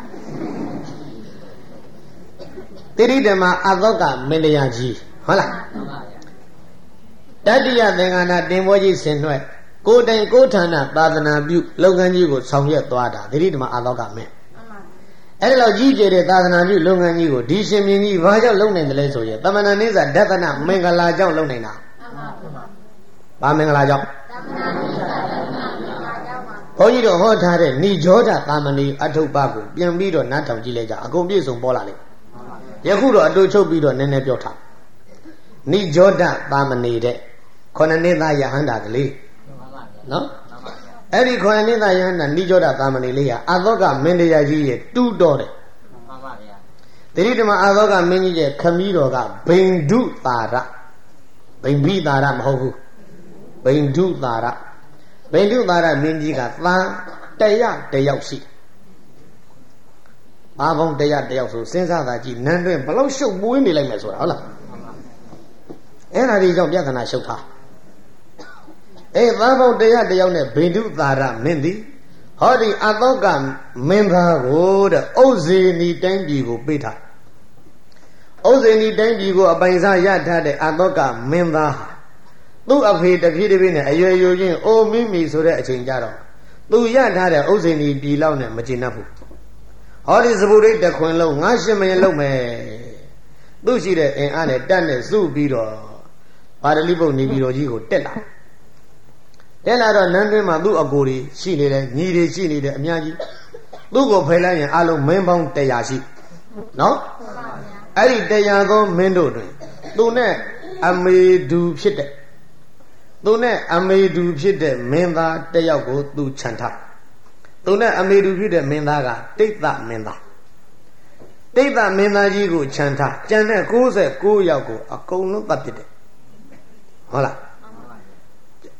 Speaker 2: တိရိဓမ္မအသောကမင်းတရားကြီးဟုတ်လားတတ္တိယသင်္ဃာနာတင်ပွဲကြီးဆင်နွှဲကိုယ်တိုင်ကိုယ်ဌာနသာသနာပြုလုပ်ငန်းကြီးကိုဆောင်ရွက်သွားတာတိရိဓမ္မအသောကမင်းအဲ့လိုကြီးကျယ်တဲ့သာသနာပြုလုပ်ငန်းကြီးကိုဒီရှင်မြင်းကြီးဘာကြောင့်လုပ်နိုင်တယ်လဲဆိုရင်သမဏနိစ္စဒသနမင်္ဂလာကြောင့်လုပ်နိုင်တာဘာမင်္ဂလာကြောင့်ဘုန်းကြီးတို့ဟောထားတဲ့ဏိကြောဓသာမဏေအထုပ္ပကိုပြန်ပြီးတော့နားထောင်ကြည့်လိုက်ကြအကုန်ပြည့်စုံပေါ်လာလိမ့်ယခုတော့အတူချုပ်ပြီးတော့နည်းနည်းပြောထားဏိကြောဓသာမဏေတဲ့ခொနနှစ်သားယဟန္တာကလေးနော်အဲ့ဒီခေါ်ရတဲ့ယဟန္တာဏိကြောဓသာမဏေလေးဟာအာသောကမင်းတရားကြီးရဲ့တူးတော်တယ်မှန်ပါဗျာတိရိဓမ္မအာသောကမင်းကြီးရဲ့ခမည်းတော်ကဘိန္ဒုသာရဘိန္ဘိသာရမဟုတ်ဘူးဘိန္ဒုသာရဘိန္ဒုသာရမင်းကြီးကသာတရတယောက်ရှိဘာဘုံတရတယောက်ဆိုစဉ်းစားတာကြည့်နန်းတွင်ဘလောက်ရှုပ်ပွေးနေလိုက်မယ်ဆိုတာဟုတ်လားအဲ့ဒါဒီကြောင့်ပြဿနာရှုပ်ထားအေးဘာဘုံတရားတယောက်နဲ့ဘိန္ဒုသာရမင်းသည်ဟောဒီအသောကမင်းသားကိုတဲ့ဥဇေနီတိုင်းပြည်ကိုပေးထားဥဇေနီတိုင်းပြည်ကိုအပိုင်စားရထားတဲ့အသောကမင်းသားသူ့အဖေတဖြည်းတဖြည်းနဲ့အရွယ်ရွယ်ချင်းအိုမိမိဆိုတဲ့အချိန်ကြတော့သူရထားတဲ့ဥဇေနီပြည်လောက်နဲ့မကျင်တတ်ဘူးဟောဒီစပူရိတ်တခွင်လုံးငါရှင်မရင်လုံးမယ်သူ့ရှိတဲ့အင်အားနဲ့တက်နဲ့စုပြီးတော့ပါရလိပုတ်နေပြည်တော်ကြီးကိုတက်လာတဲ့လာတော့နန်းတွင်းမှာသူ့အကိုတွေရှိနေတယ်ညီတွေရှိနေတယ်အများကြီးသူ့ကိုဖယ်လိုက်ရင်အလုံးမင်းပေါင်းတရားရှိနော်အဲ့ဒီတရားသောမင်းတို့တွင်သူနဲ့အမေဒူဖြစ်တဲ့သူနဲ့အမေဒူဖြစ်တဲ့မင်းသားတယောက်ကိုသူခြံထားသူနဲ့အမေဒူဖြစ်တဲ့မင်းသားကတိတ်သမင်းသားတိတ်သမင်းသားကြီးကိုခြံထားကျန်တဲ့၉၉ယောက်ကိုအကုန်လုံးသတ်ပစ်တယ်ဟုတ်လား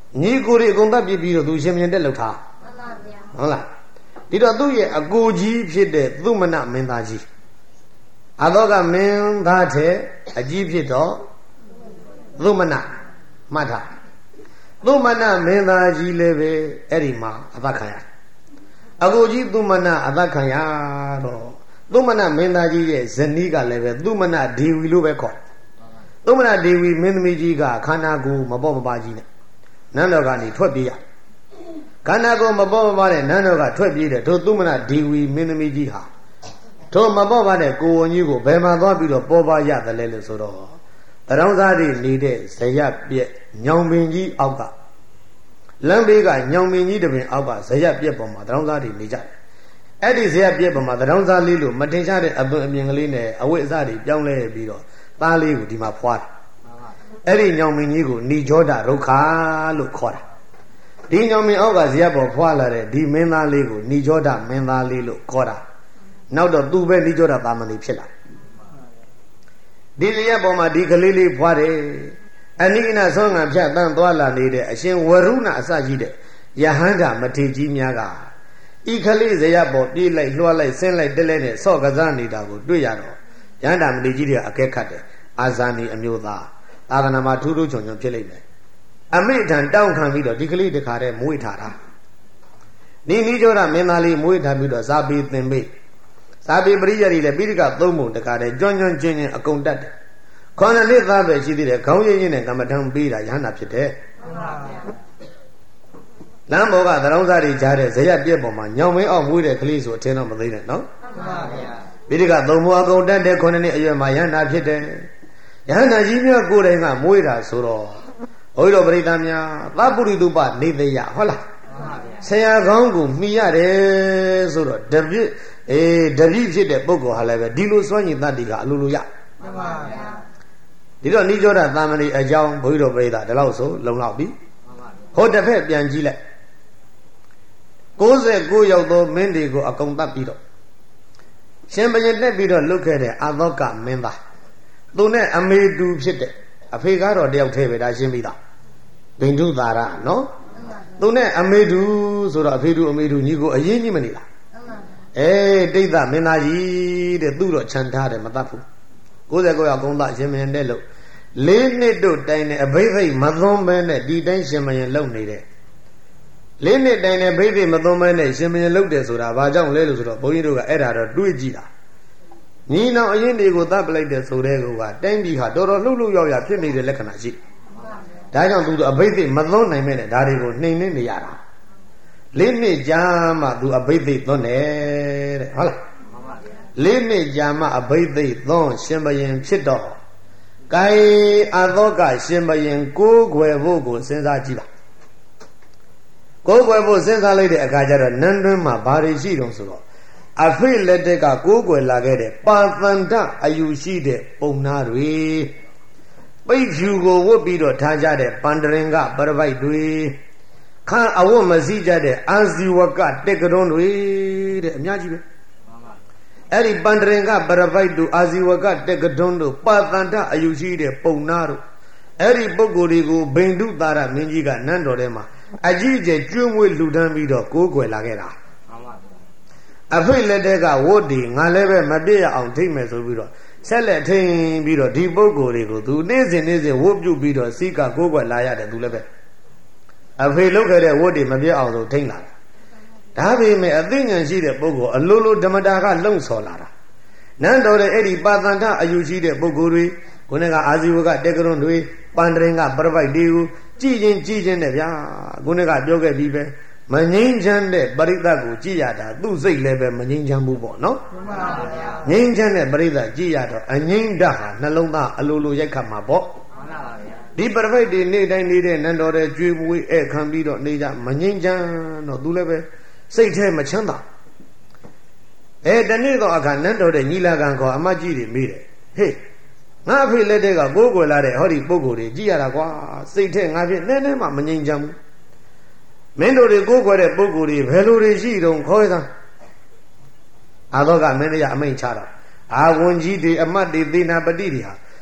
Speaker 1: ညီကိုတွေအကုန်တပ်ပြပြီးတော့သူရှင်မြင်တက်လောက်ထားဟုတ်လားဒီတော့သူ့ရဲ့အကိုကြီးဖြစ်တဲ့သုမနမင်းသားကြီးအသောကမင်းသားတဲ့အကြီးဖြစ်တော့သုမနမှတ်ထားသုမနမင်းသားကြီးလည်းပဲအဲ့ဒီမှာအသက်ခံရအကိုကြီးသုမနအသက်ခံရတော့သုမနမင်းသားကြီးရဲ့ဇနီးကလည်းပဲသုမနဒေဝီလို့ပဲခေါ်သုမနဒေဝီမင်းသမီးကြီးကခန္ဓာကိုယ်မပေါ့မပါကြီးနဲ့နန်းတော်ကနေထွက်ပြေးရခန္ဓာကိုယ်မပေါ့မပါတဲ့နန်းတော်ကထွက်ပြေးတယ်တို့သုမနဒေဝီမင်းသမီးကြီးဟာတို့မပေါ့ပါတဲ့ကိုဝန်ကြီးကိုဘယ်မှာသွားပြီးတော့ပေါ်ပါရတယ်လဲလို့ဆိုတော့တရောင်းစားတွေနေတဲ့ဇယပြက်ညောင်ပင်ကြီးအောက်ကလမ်းဘေးကညောင်ပင်ကြီးတပင်အောက်ကဇယပြက်ပေါ်မှာတရောင်းစားတွေနေကြတယ်အဲ့ဒီဇယပြက်ပေါ်မှာတရောင်းစားလေးလို့မတင်ရှားတဲ့အပင်အပြင်ကလေးနဲ့အဝတ်အစားတွေပြောင်းလဲပြီးတော့သားလေးကိုဒီမှာဖွားတယ်အဲ့ဒီညောင်ပင်ကြီးကိုဏိကြောဒရုက္ခလို့ခေါ်တာဒီညောင်ပင်အောက်ကဇယပေါ်ဖွားလာတဲ့ဒီမင်းသားလေးကိုဏိကြောဒမင်းသားလေးလို့ခေါ်တာနောက်တော့သူပဲဏိကြောဒသာမဏေဖြစ်လာဒီဇယပေါ်မှာဒီကလေးလေးဖွားတယ်အနိကနာဆောင်းငံဖြတ်တန်းသွားလာနေတဲ့အရှင်ဝရုဏအစရှိတဲ့ယဟန္တာမထေရကြီးများကဤခလေးဇယပေါ်ပြေးလိုက်လွှားလိုက်ဆင်းလိုက်တက်လိုက်နဲ့ဆော့ကစားနေတာကိုတွေ့ရတော့ယဟန္တာမထေရကြီးတွေအကဲခတ်တယ်အာဇာနည်အမျိုးသားသာသနာမှာထူးထူးချွန်ချွန်ဖြစ်လိမ့်မယ်အမိထံတောင်းခံပြီးတော့ဒီကလေးတခါတည်းမွေးထားတာနိနိကျောရမင်းသားလေးမွေးထားပြီးတော့ဇာပေသင်ပေးဇာပေပရိယတ်တွေလည်းပိဋကသုံးပုံတခါတည်းကြွန့်ကြွန့်ချင်းချင်းအကုန်တတ်တယ်ခေါင်းနဲ့သားပဲရှိသေးတယ်ခေါင်းရင်းရင်းနဲ့ကမ္မထံပေးတာယဟန္တာဖြစ်တယ်မှန်ပါဗျာလမ်းဘောကသရောင်းစားတွေကြားတဲ့ဇယပြက်ပေါ်မှာညောင်မင်းအောင်မွေးတဲ့ကလေးဆိုအထင်တော့မသိနဲ့နော်မှန်ပါဗျာပိဋကသုံးပုံအကုန်တတ်တဲ့ခုနှစ်နှစ်အရွယ်မှာယဟန္တာဖြစ်တယ်ယဟန္တာကြီးများကိုယ်တိုင်ကမွေးတာဆိုတော့ဘုရားတော်ပရိသတ်များသဗ္ဗုရိတုပနေတယဟုတ်လားဆရာကောင်းကိုမှီရတယ်ဆိုတော့တပြည့်အေးတပြည့်ဖြစ်တဲ့ပုဂ္ဂိုလ်ဟာလည်းပဲဒီလိုစွန့်ညင်တတ်တီကအလိုလိုရမှန်ပါဗျာဒီတော့ဏိကြောဒသာမဏေအကြောင်းဘုရားတော်ပရိသတ်ဒီလောက်ဆိုလုံလောက်ပြီဟောတစ်ဖက်ပြန်ကြည့်လိုက်ကိုးဆယ်ကိုးယောက်သောမင်းတွေကိုအကုန်တတ်ပြီးတော့ရှင်ဘုရင်တက်ပြီးတော့လွတ်ခဲ့တဲ့အသောကမင်းသားသူနဲ့အမေတူဖြစ်တဲ့အဖေကတော့တယောက်တည်းပဲဒါရှင်းပြီးသားဘိန္ဓုသာရနော်သူနဲ့အမေတူဆိုတော့အဖေတူအမေတူညီကိုအရင်ကြီးမနေလားအေးတိတ်သမင်းသားကြီးတဲ့သူ့တော့ခြံထားတယ်မတတ်ဘူးကိုးဆယ်ကိုးယောက်ကုန်းသားရှင်မရင်တဲ့လို့လေးနှစ်တို့တိုင်နဲ့အဘိဓိမသွန်းပဲနဲ့ဒီတိုင်းရှင်မရင်လုံနေတဲ့လေးနှစ်တိုင်နဲ့ဘိဓိမသွန်းပဲနဲ့ရှင်မရင်လုံတယ်ဆိုတာဘာကြောင့်လဲလို့ဆိုတော့ဘုန်းကြီးတို့ကအဲ့ဒါတော့တွေးကြည့်တာညီနောင်အရင်တွေကိုသတ်ပလိုက်တဲ့ဆိုတဲ့ကောကတိုင်းပြည်ဟာတော်တော်လှုပ်လှုပ်ရောက်ရဖြစ်နေတဲ့လက္ခဏာရှိဒါကြောင့်သူတို့အဘိဓိမသွန်းနိုင်မဲ့နဲ့ဒါတွေကိုနှိမ်နှင်းနေရတာလေးနှစ်ကြာမှသူအဘိဓိသွန်းတယ်တဲ့ဟုတ်လားလေးနှစ်ကြာမှအဘိဓိသွန်းရှင်ဘရင်ဖြစ်တော့ကဲအသောကရှင်ဘရင်ကိုးကွယ်ဖို့ကိုစဉ်းစားကြည့်ပါကိုးကွယ်ဖို့စဉ်းစားလိုက်တဲ့အခါကျတော့နန်းတွင်းမှာဘာတွေရှိတုံးဆိုတော့အဖေလက်တက်ကကိုးကွယ်လာခဲ့တဲ့ပါသန္တအယူရှိတဲ့ပုံနာတွေပိတ်ဖြူကိုဝတ်ပြီးတော့ထားကြတဲ့ပန္တရင်ကပရပိုက်တွေခန်းအဝတ်မစည်းကြတဲ့အာဇီဝကတက်ကတွန်းတွေတဲ့အများကြီးပဲအဲ့ဒီပန္တရင်ကပရပိုက်တို့အာဇီဝကတက်ကတွန်းတို့ပါသန္တအယူရှိတဲ့ပုံနာတို့အဲ့ဒီပုဂ္ဂိုလ်တွေကိုဘိန္ဓုသာရမင်းကြီးကနန်းတော်ထဲမှာအကြီးအကျယ်ကျွေးမွေးလှူဒန်းပြီးတော့ကိုးကွယ်လာခဲ့တာအဖေလက်တဲ့ကဝတ်ဒီငါလည်းပဲမပြည့်ရအောင်ထိမ့်မယ်ဆိုပြီးတော့ဆက်လက်ထိန်ပြီးတော့ဒီပုဂ္ဂိုလ်တွေကိုသူနေ့စဉ်နေ့စဉ်ဝတ်ပြုပြီးတော့စီကကိုးကွယ်လာရတယ်သူလည်းပဲအဖေလုပ်ခဲ့တဲ့ဝတ်ဒီမပြည့်အောင်ဆိုထိန်လာတာဒါပေမဲ့အသိဉာဏ်ရှိတဲ့ပုဂ္ဂိုလ်အလိုလိုဓမ္မတာကလုံဆော်လာတာနန်းတော်တဲ့အဲ့ဒီပါသန္တအယူရှိတဲ့ပုဂ္ဂိုလ်တွေခုနကအာဇီဝကတက်ကရွန်တွေပန္တရင်ကပရပိုက်တွေကိုကြည်ချင်းကြည်ချင်းနဲ့ဗျာခုနကပြောခဲ့ပြီးပဲမငိမ့်ချမ်းတဲ့ပရိသတ်ကိုကြည်ရတာသူ့စိတ်လည်းပဲမငိမ့်ချမ်းဘူးပေါ့နော်မှန်ပါဗျာငိမ့်ချမ်းတဲ့ပရိသတ်ကြည်ရတော့အငိမ့်တတ်ဟာနှလုံးသားအလိုလိုရိုက်ခတ်မှာပေါ့မှန်ပါဗျာဒီပရပိုက်တွေနေ့တိုင်းနေတဲ့နန်းတော်တဲ့ကျွေးမွေးဧခံပြီးတော့နေကြမငိမ့်ချမ်းတော့သူလည်းပဲစိတ်ထဲမချမ်းသာအဲတနေ့တော့အခါနန်းတော်တဲ့ညီလာခံခေါ်အမကြီးတွေမေးတယ်ဟေးငါအဖေလက်တဲ့ကကိုးကွယ်လာတဲ့ဟောဒီပုဂ္ဂိုလ်တွေကြည်ရတာကွာစိတ်ထဲငါဖြစ်နည်းနည်းမှမငြိမ်ချမ်းဘူးမင်းတို့တွေကိုးကွယ်တဲ့ပုဂ္ဂိုလ်တွေဘယ်လိုတွေရှိတုံးခေါ်ရသားအာသောကမင်းတရားအမိန့်ချတာအာဝန်ကြီးတွေအမတ်တွေသေနာပတိတွေဟာ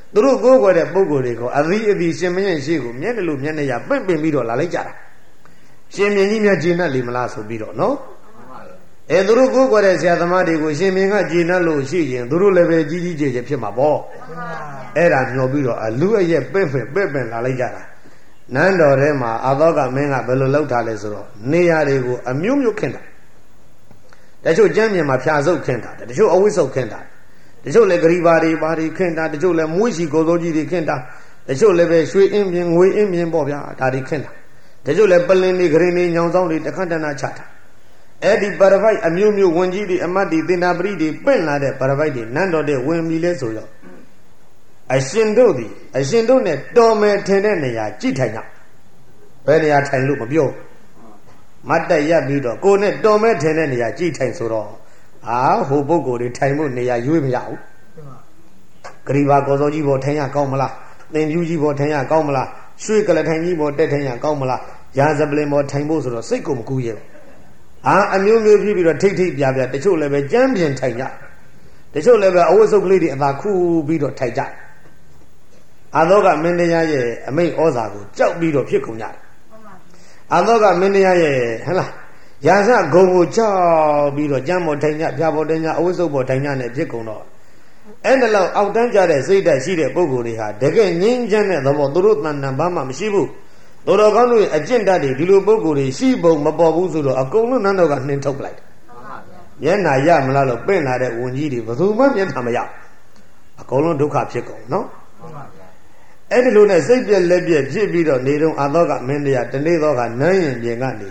Speaker 1: သူတို့ကိုးကွယ်တဲ့ပုဂ္ဂိုလ်တွေကိုအသီးအသီးရှင်မင်းရဲ့ရှိကိုမျက်နှာလို့မျက်နှာရပင့်ပင်ပြီးတော့လာလိုက်ကြတာရှင်မင်းကြီးများဂျင်းနဲ့လေမလားဆိုပြီးတော့နော်အဲသူတို့ကိုးကွယ်တဲ့ဆရာသမားတွေကိုရှင်မင်းကဂျင်းနဲ့လို့ရှိရင်သူတို့လည်းပဲကြီးကြီးကျယ်ကျယ်ဖြစ်မှာပေါ့အဲ့ဒါမျောပြီးတော့အလူအရက်ပင့်ပင်ပင့်ပင်လာလိုက်ကြတာနန်းတော်ထဲမှာအာသောကမင်းကဘယ်လိုလုပ်ထားလဲဆိုတော့နေရာတွေကိုအမျိုးမျိုးခင်းတာတချို့ကျမ်းမြင်မှာဖြာစုပ်ခင်းတာတချို့အဝိစုပ်ခင်းတာတချို့လည်းဂရိပါတွေပါတွေခင်းတာတချို့လည်းမွေးစီကိုစိုးကြီးတွေခင်းတာတချို့လည်းပဲရွှေအင်းပြင်ငွေအင်းပြင်ပေါ့ဗျာဒါတွေခင်းတာတချို့လည်းပလင်းတွေဂရင်တွေညောင်ဆောင်တွေတခန့်တနာချတာအဲ့ဒီပရပိုက်အမျိုးမျိုးဝင်ကြီးတွေအမတ်တွေတင်နာပရိတွေပင့်လာတဲ့ပရပိုက်တွေနန်းတော်တဲ့ဝင်ပြီလဲဆိုတော့အရှင်တို့သည်အရှင်တို့နဲ့တော်မယ်ထင်တဲ့နေရာကြည့်ထိုင်ကြဘယ်နေရာထိုင်လို့မပြောမတ်တက်ရပ်ပြီးတော့ကိုနဲ့တော်မယ်ထင်တဲ့နေရာကြည့်ထိုင်ဆိုတော့အာဟိုပုဂ္ဂိုလ်တွေထိုင်ဖို့နေရာရွေးမရဘူးဂရိဘာကောစောကြီးပေါ်ထိုင်ရကောင်းမလားသင်ပြူကြီးပေါ်ထိုင်ရကောင်းမလားရွှေကလထိုင်ကြီးပေါ်တက်ထိုင်ရကောင်းမလားရာဇပလင်ပေါ်ထိုင်ဖို့ဆိုတော့စိတ်ကိုမကူးရဲ့အာအမျိုးမျိုးဖြစ်ပြီးတော့ထိတ်ထိတ်ပြပြတချို့လည်းပဲကြမ်းပြင်ထိုင်ကြတချို့လည်းပဲအဝတ်စုပ်ကလေးတွေအသာခူးပြီးတော့ထိုင်ကြအာသောကမင်းတရားရဲ့အမိန့်ဩဇာကိုကြောက်ပြီးတော့ဖြစ်ကုန်ကြတယ်အာသောကမင်းတရားရဲ့ဟဲ့လားရာဇဂုံကိုကြောက်ပြီးတော့ကြမ်းပေါ်ထိုင်ကြဖြာပေါ်ထိုင်ကြအဝတ်စုပ်ပေါ်ထိုင်ကြနဲ့ဖြစ်ကုန်တော့အဲ့ဒါလောက်အောက်တန်းကြတဲ့စိတ်ဓာတ်ရှိတဲ့ပုဂ္ဂိုလ်တွေဟာတကယ်ငြင်းချမ်းတဲ့သဘောသူတို့တန်တန်ဘာမှမရှိဘူးသူတော်ကောင်းတို့ရဲ့အကျင့်ဓာတ်တွေဒီလိုပုဂ္ဂိုလ်တွေရှိပုံမပေါ်ဘူးဆိုတော့အကုန်လုံးနန်းတော်ကနှင်းထုတ်လိုက်မျက်နာရမလားလို့ပင့်လာတဲ့ဝန်ကြီးတွေဘယ်သူမှမျက်နာမရအကုန်လုံးဒုက္ခဖြစ်ကုန်နော်အဲ့ဒီလိုနဲ့စိတ်ပြက်လက်ပြက်ဖြစ်ပြီးတော့နေတော့အာသောကမင်းတရားတနေ့တော့ကနန်းရင်ပြင်ကနေ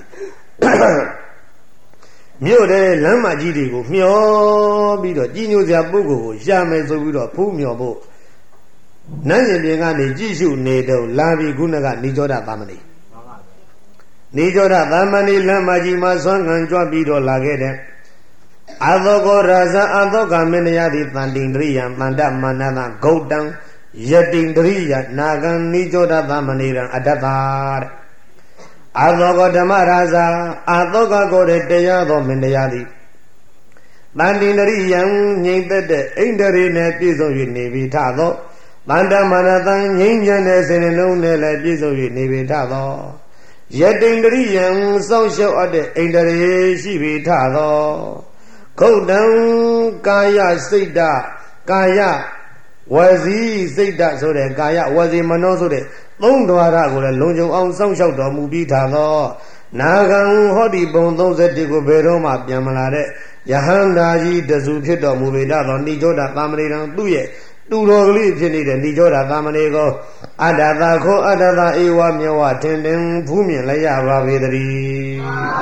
Speaker 1: မြို့တဲ့လမ်းမကြီးတွေကိုမျောပြီးတော့ကြီးညိုစရာပုဂ္ဂိုလ်ကိုရှာမယ်ဆိုပြီးတော့ဖူးမျောဖို့နန်းရင်ပြင်ကနေကြည့်ရှုနေတော့လာပြီးခုနကနေကြောဒသာမဏေနေကြောဒသာမဏေလမ်းမကြီးမှာဆွမ်းခံကြွပြီးတော့လာခဲ့တဲ့အာသောကောရာဇအာသောကမင်းတရားသည်တန်တိန္ဒရိယမန္တမန္နသဂௌတံယတိန္ဒရိယနာဂံနေကြောဒသာမဏေရံအတ္တတာတဲ့အာသောကဓမ္မရာဇာအာသောကကိုတဲ့တရားသောမင်းတရားသည်တန်တိန္ဒရိယံငြိမ့်သက်တဲ့ဣန္ဒြေနဲ့ပြည့်စုံ၍နေပြီထသောတန္တမနတံငြိမ့်ချမ်းတဲ့စေလုံးနဲ့လည်းပြည့်စုံ၍နေပြီထသောယတိန္ဒရိယံစောင့်ရှောက်အပ်တဲ့ဣန္ဒြေရှိပြီထသောခုတ်တံကာယစိတ်ဓာကာယဝစီစိတ်ဓာဆိုတဲ့ကာယဝစီမနောဆိုတဲ့သုံးဓဝါရကိုလည်းလုံခြုံအောင်စောင့်ရှောက်တော်မူပြီးထားသောနာဂံဟောဒီပုံသုံးဆယ့်တစ်ကိုဘယ်တော့မှပြန်မလာတဲ့ယဟန္တာကြီးတဆူဖြစ်တော်မူပေတသောဏိကြောဒသာမဏေရံသူ့ရဲ့တူတော်ကလေးဖြစ်နေတဲ့ဏိကြောဒသာမဏေကိုအတ္တသာခောအတ္တသာဧဝမြဝထင်တင်ဖူးမြင်လိုက်ရပါပေတည်း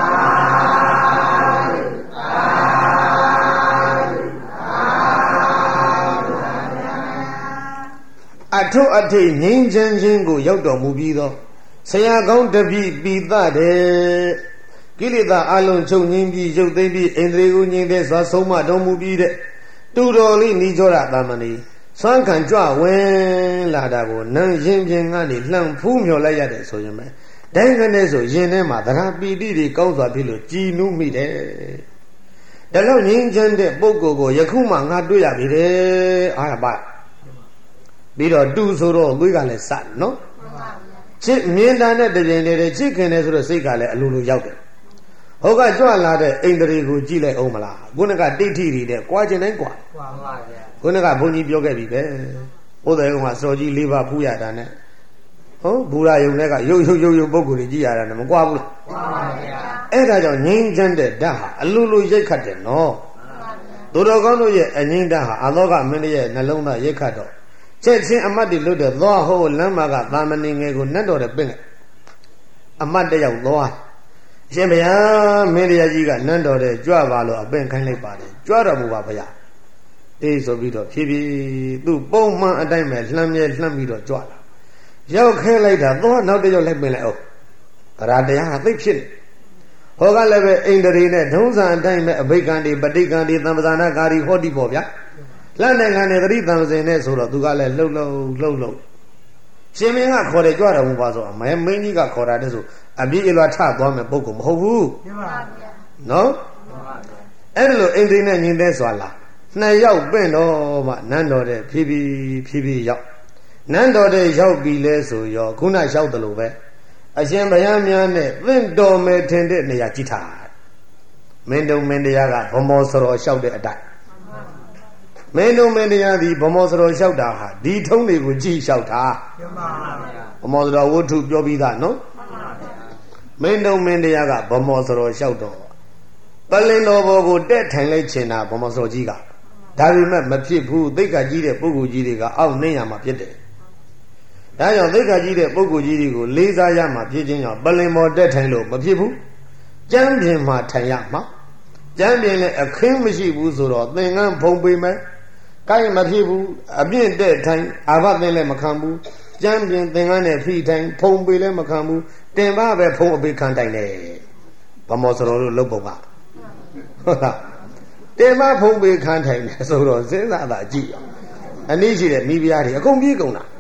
Speaker 1: အထုအထိတ်ငြိမ်းချမ်းခြင်းကိုရောက်တော်မူပြီးသောဆရာကောင်းတပည့်ပိသတဲ့ကိလေသာအလုံးချုပ်ငြိမ်းပြီးရုပ်သိမ်းပြီးဣန္ဒြေကိုငြိမ်းတဲ့စွာဆုံးမတော်မူပြီးတဲ့တူတော်လေးဏိကြောဒသာမဏေဆွမ်းခံကြွဝင်လာတာကိုနန်းရင်ပြင်ကနေလှမ်းဖူးမြော်လိုက်ရတဲ့ဆိုရင်ပဲတိုင်းကနေဆိုရင်ထဲမှာသရပီတိတွေကောင်းစွာဖြစ်လို့ကြည်နူးမိတယ်ဒါလို့ငြိမ်းချမ်းတဲ့ပုဂ္ဂိုလ်ကိုယခုမှငါတွေ့ရပြီတဲ့အားရပါပြီးတော့တူဆိုတော့သွေးကလည်းစနော်ချစ်မြင်တာနဲ့တကြိမ်တည်းချစ်ခင်တယ်ဆိုတော့စိတ်ကလည်းအလိုလိုရောက်တယ်ဟောကကြွလာတဲ့အိန္ဒြေကိုကြည့်လိုက်အောင်မလားခုနကတိဋ္ဌိတွေနဲ့ကြွားခြင်းတိုင်းကြွားကြွားပါဗျာခုနကဘုန်းကြီးပြောခဲ့ပြီပဲဥဒ္ဒေကမှာစော်ကြီးလေးပါဖူးရတာနဲ့ဟောဘူရာယုံနဲ့ကရုပ်ရုပ်ရုပ်ရုပ်ပုဂ္ဂိုလ်ကြီးကြည့်ရတာနဲ့မကြွားဘူးလားကြွားပါဗျာအဲ့ဒါကြောင့်ငြိမ်းချမ်းတဲ့ဓာတ်ဟာအလိုလိုရိတ်ခတ်တယ်နော်သူတော်ကောင်းတို့ရဲ့အငြိမ်းဓာတ်ဟာအာသောကမင်းရဲ့နှလုံးသားရိတ်ခတ်တော့ချက်ချင်းအမတ်တွေလွတ်တဲ့သွားဟောလမ်းမှာကသာမဏေငယ်ကိုနတ်တော်တဲ့ပင့်လိုက်အမတ်တယောက်သွားအရှင်ဘုရားမင်းတရားကြီးကနတ်တော်တဲ့ကြွပါလို့အပင့်ခိုင်းလိုက်ပါတယ်ကြွတော်မူပါဘုရားအေးဆိုပြီးတော့ဖြည်းဖြည်းသူ့ပုံမှန်အတိုင်းပဲလှမ်းမြဲလှမ်းပြီးတော့ကြွလာရောက်ခဲလိုက်တာသွားနောက်တစ်ယောက်လိုက်ပင့်လိုက်အောင်ဗရာတရားဟာသိဖြစ်နေဟောကလည်းပဲအိန္ဒြေနဲ့ဒုံးစံအတိုင်းပဲအဘိက္ခံဒီပဋိက္ခံဒီသံပဇာနာကာရီဟောတိပေါ့ဗျာလှမ်းနိုင်ငံနဲ့သတိတံစင်နဲ့ဆိုတော့သူကလည်းလှုပ်လှုပ်လှုပ်လှုပ်ရှင်မင်းကခေါ်တယ်ကြွတော်မူပါဆိုအမဲမင်းကြီးကခေါ်တာတဲ့ဆိုအပြည့်အလွှာထသွားမယ်ပုဂ္ဂိုလ်မဟုတ်ဘူးမှန်ပါဗျာနော်မှန်ပါဗျာအဲ့ဒါလို့အိန္ဒြေနဲ့ညီတဲ့စွာလာနှစ်ယောက်ပင့်တော့မှနန်းတော်တဲ့ဖြည်းဖြည်းဖြည်းဖြည်းရောက်နန်းတော်တဲ့ရောက်ပြီလဲဆိုရောခုနလျှောက်တယ်လို့ပဲအရှင်ဘုရားများနဲ့သင့်တော်မယ်ထင်တဲ့နေရာကြည့်ထားမင်းတို့မင်းတရားကဗမောစရောလျှောက်တဲ့အတိုင်းမင်းတို့မင်းတရားဒီဗမောစရောလျှောက်တာဟာဒီထုံးတွေကိုကြည့်လျှောက်တာမှန်ပါဗျာဗမောစရောဝတ္ထုပြောပြီးသားနော်မှန်ပါဗျာမင်းတို့မင်းတရားကဗမောစရောလျှောက်တော့ပလင်တော်ဘောကိုတက်ထိုင်လိုက်ချင်တာဗမောစရောကြီးကဒါပေမဲ့မဖြစ်ဘူးသိက္ခာကြီးတဲ့ပုဂ္ဂိုလ်ကြီးတွေကအောက်နှင်းရမှာဖြစ်တယ်ဒါကြောင့်သိက္ခာကြီးတဲ့ပုဂ္ဂိုလ်ကြီးတွေကိုလေးစားရမှာဖြစ်ခြင်းကြောင့်ပလင်ပေါ်တက်ထိုင်လို့မဖြစ်ဘူးကျမ်းပြင်မှာထိုင်ရမှာကျမ်းပြင်လည်းအခင်းမရှိဘူးဆိုတော့သင်္ကန်းဖုံးပေးမယ်ကိုင်းမဖြစ်ဘူးအပြည့်တက်ထိုင်အာဘသင်လည်းမခံဘူးကျမ်းပြင်သင်္ကန်းနဲ့ဖိထိုင်ဖုံးပေးလည်းမခံဘူးတင်ပါပဲဖုံးအပေးခံတိုင်တယ်ဗမောစရောတို့လုတ်ပုံကဟုတ်လားတင်ပါဖုံးပေးခံတိုင်တယ်ဆိုတော့စဉ်းစားတာကြည့်အနည်းရှိတဲ့မိဖုရားတွေအကုန်ပြေးကုန်တာ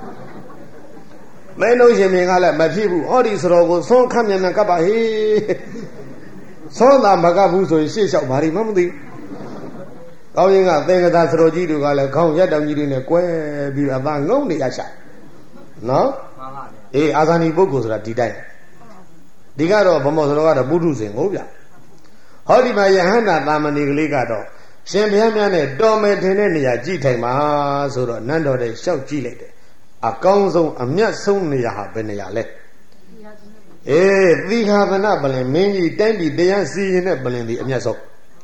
Speaker 1: မင်းတို့ရှင်မြင်ကလည်းမဖြစ်ဘူးဟောဒီစရောကိုသွန်းခတ်မြန်မြန်ကပ်ပါဟေးသွန်းတာမကပ်ဘူးဆိုရင်ရှေ့လျှောက်ဘာတွေမှမသိကောင်းရင်ကသင်္ကသာစရောကြီးတွေကလည်းခေါင်းရက်တောင်ကြီးတွေနဲ့ကွဲပြီးအသားငုံနေရရှာနော်မှန်ပါဗျာအေးအာဇာနည်ပုဂ္ဂိုလ်ဆိုတာဒီတိုင်းဒီကတော့ဗမောစရောကတော့ပုထုဇဉ်ကိုဗျဟောဒီမှာယဟန္တာသာမဏေကလေးကတော့ရှင်ဘုရားများနဲ့တော်မယ်ထင်တဲ့နေရာကြည့်ထိုင်ပါဆိုတော့နန်းတော်တဲ့ရှောက်ကြည့်လိုက်တယ်အကောင်းဆုံးအမြတ်ဆုံးနေရာဟာဘယ်နေရာလဲအေးသီဃာပနပလင်မင်းကြီးတိုင်းပြည်တရားစီရင်တဲ့ပလင်ဒီအမြတ်ဆုံး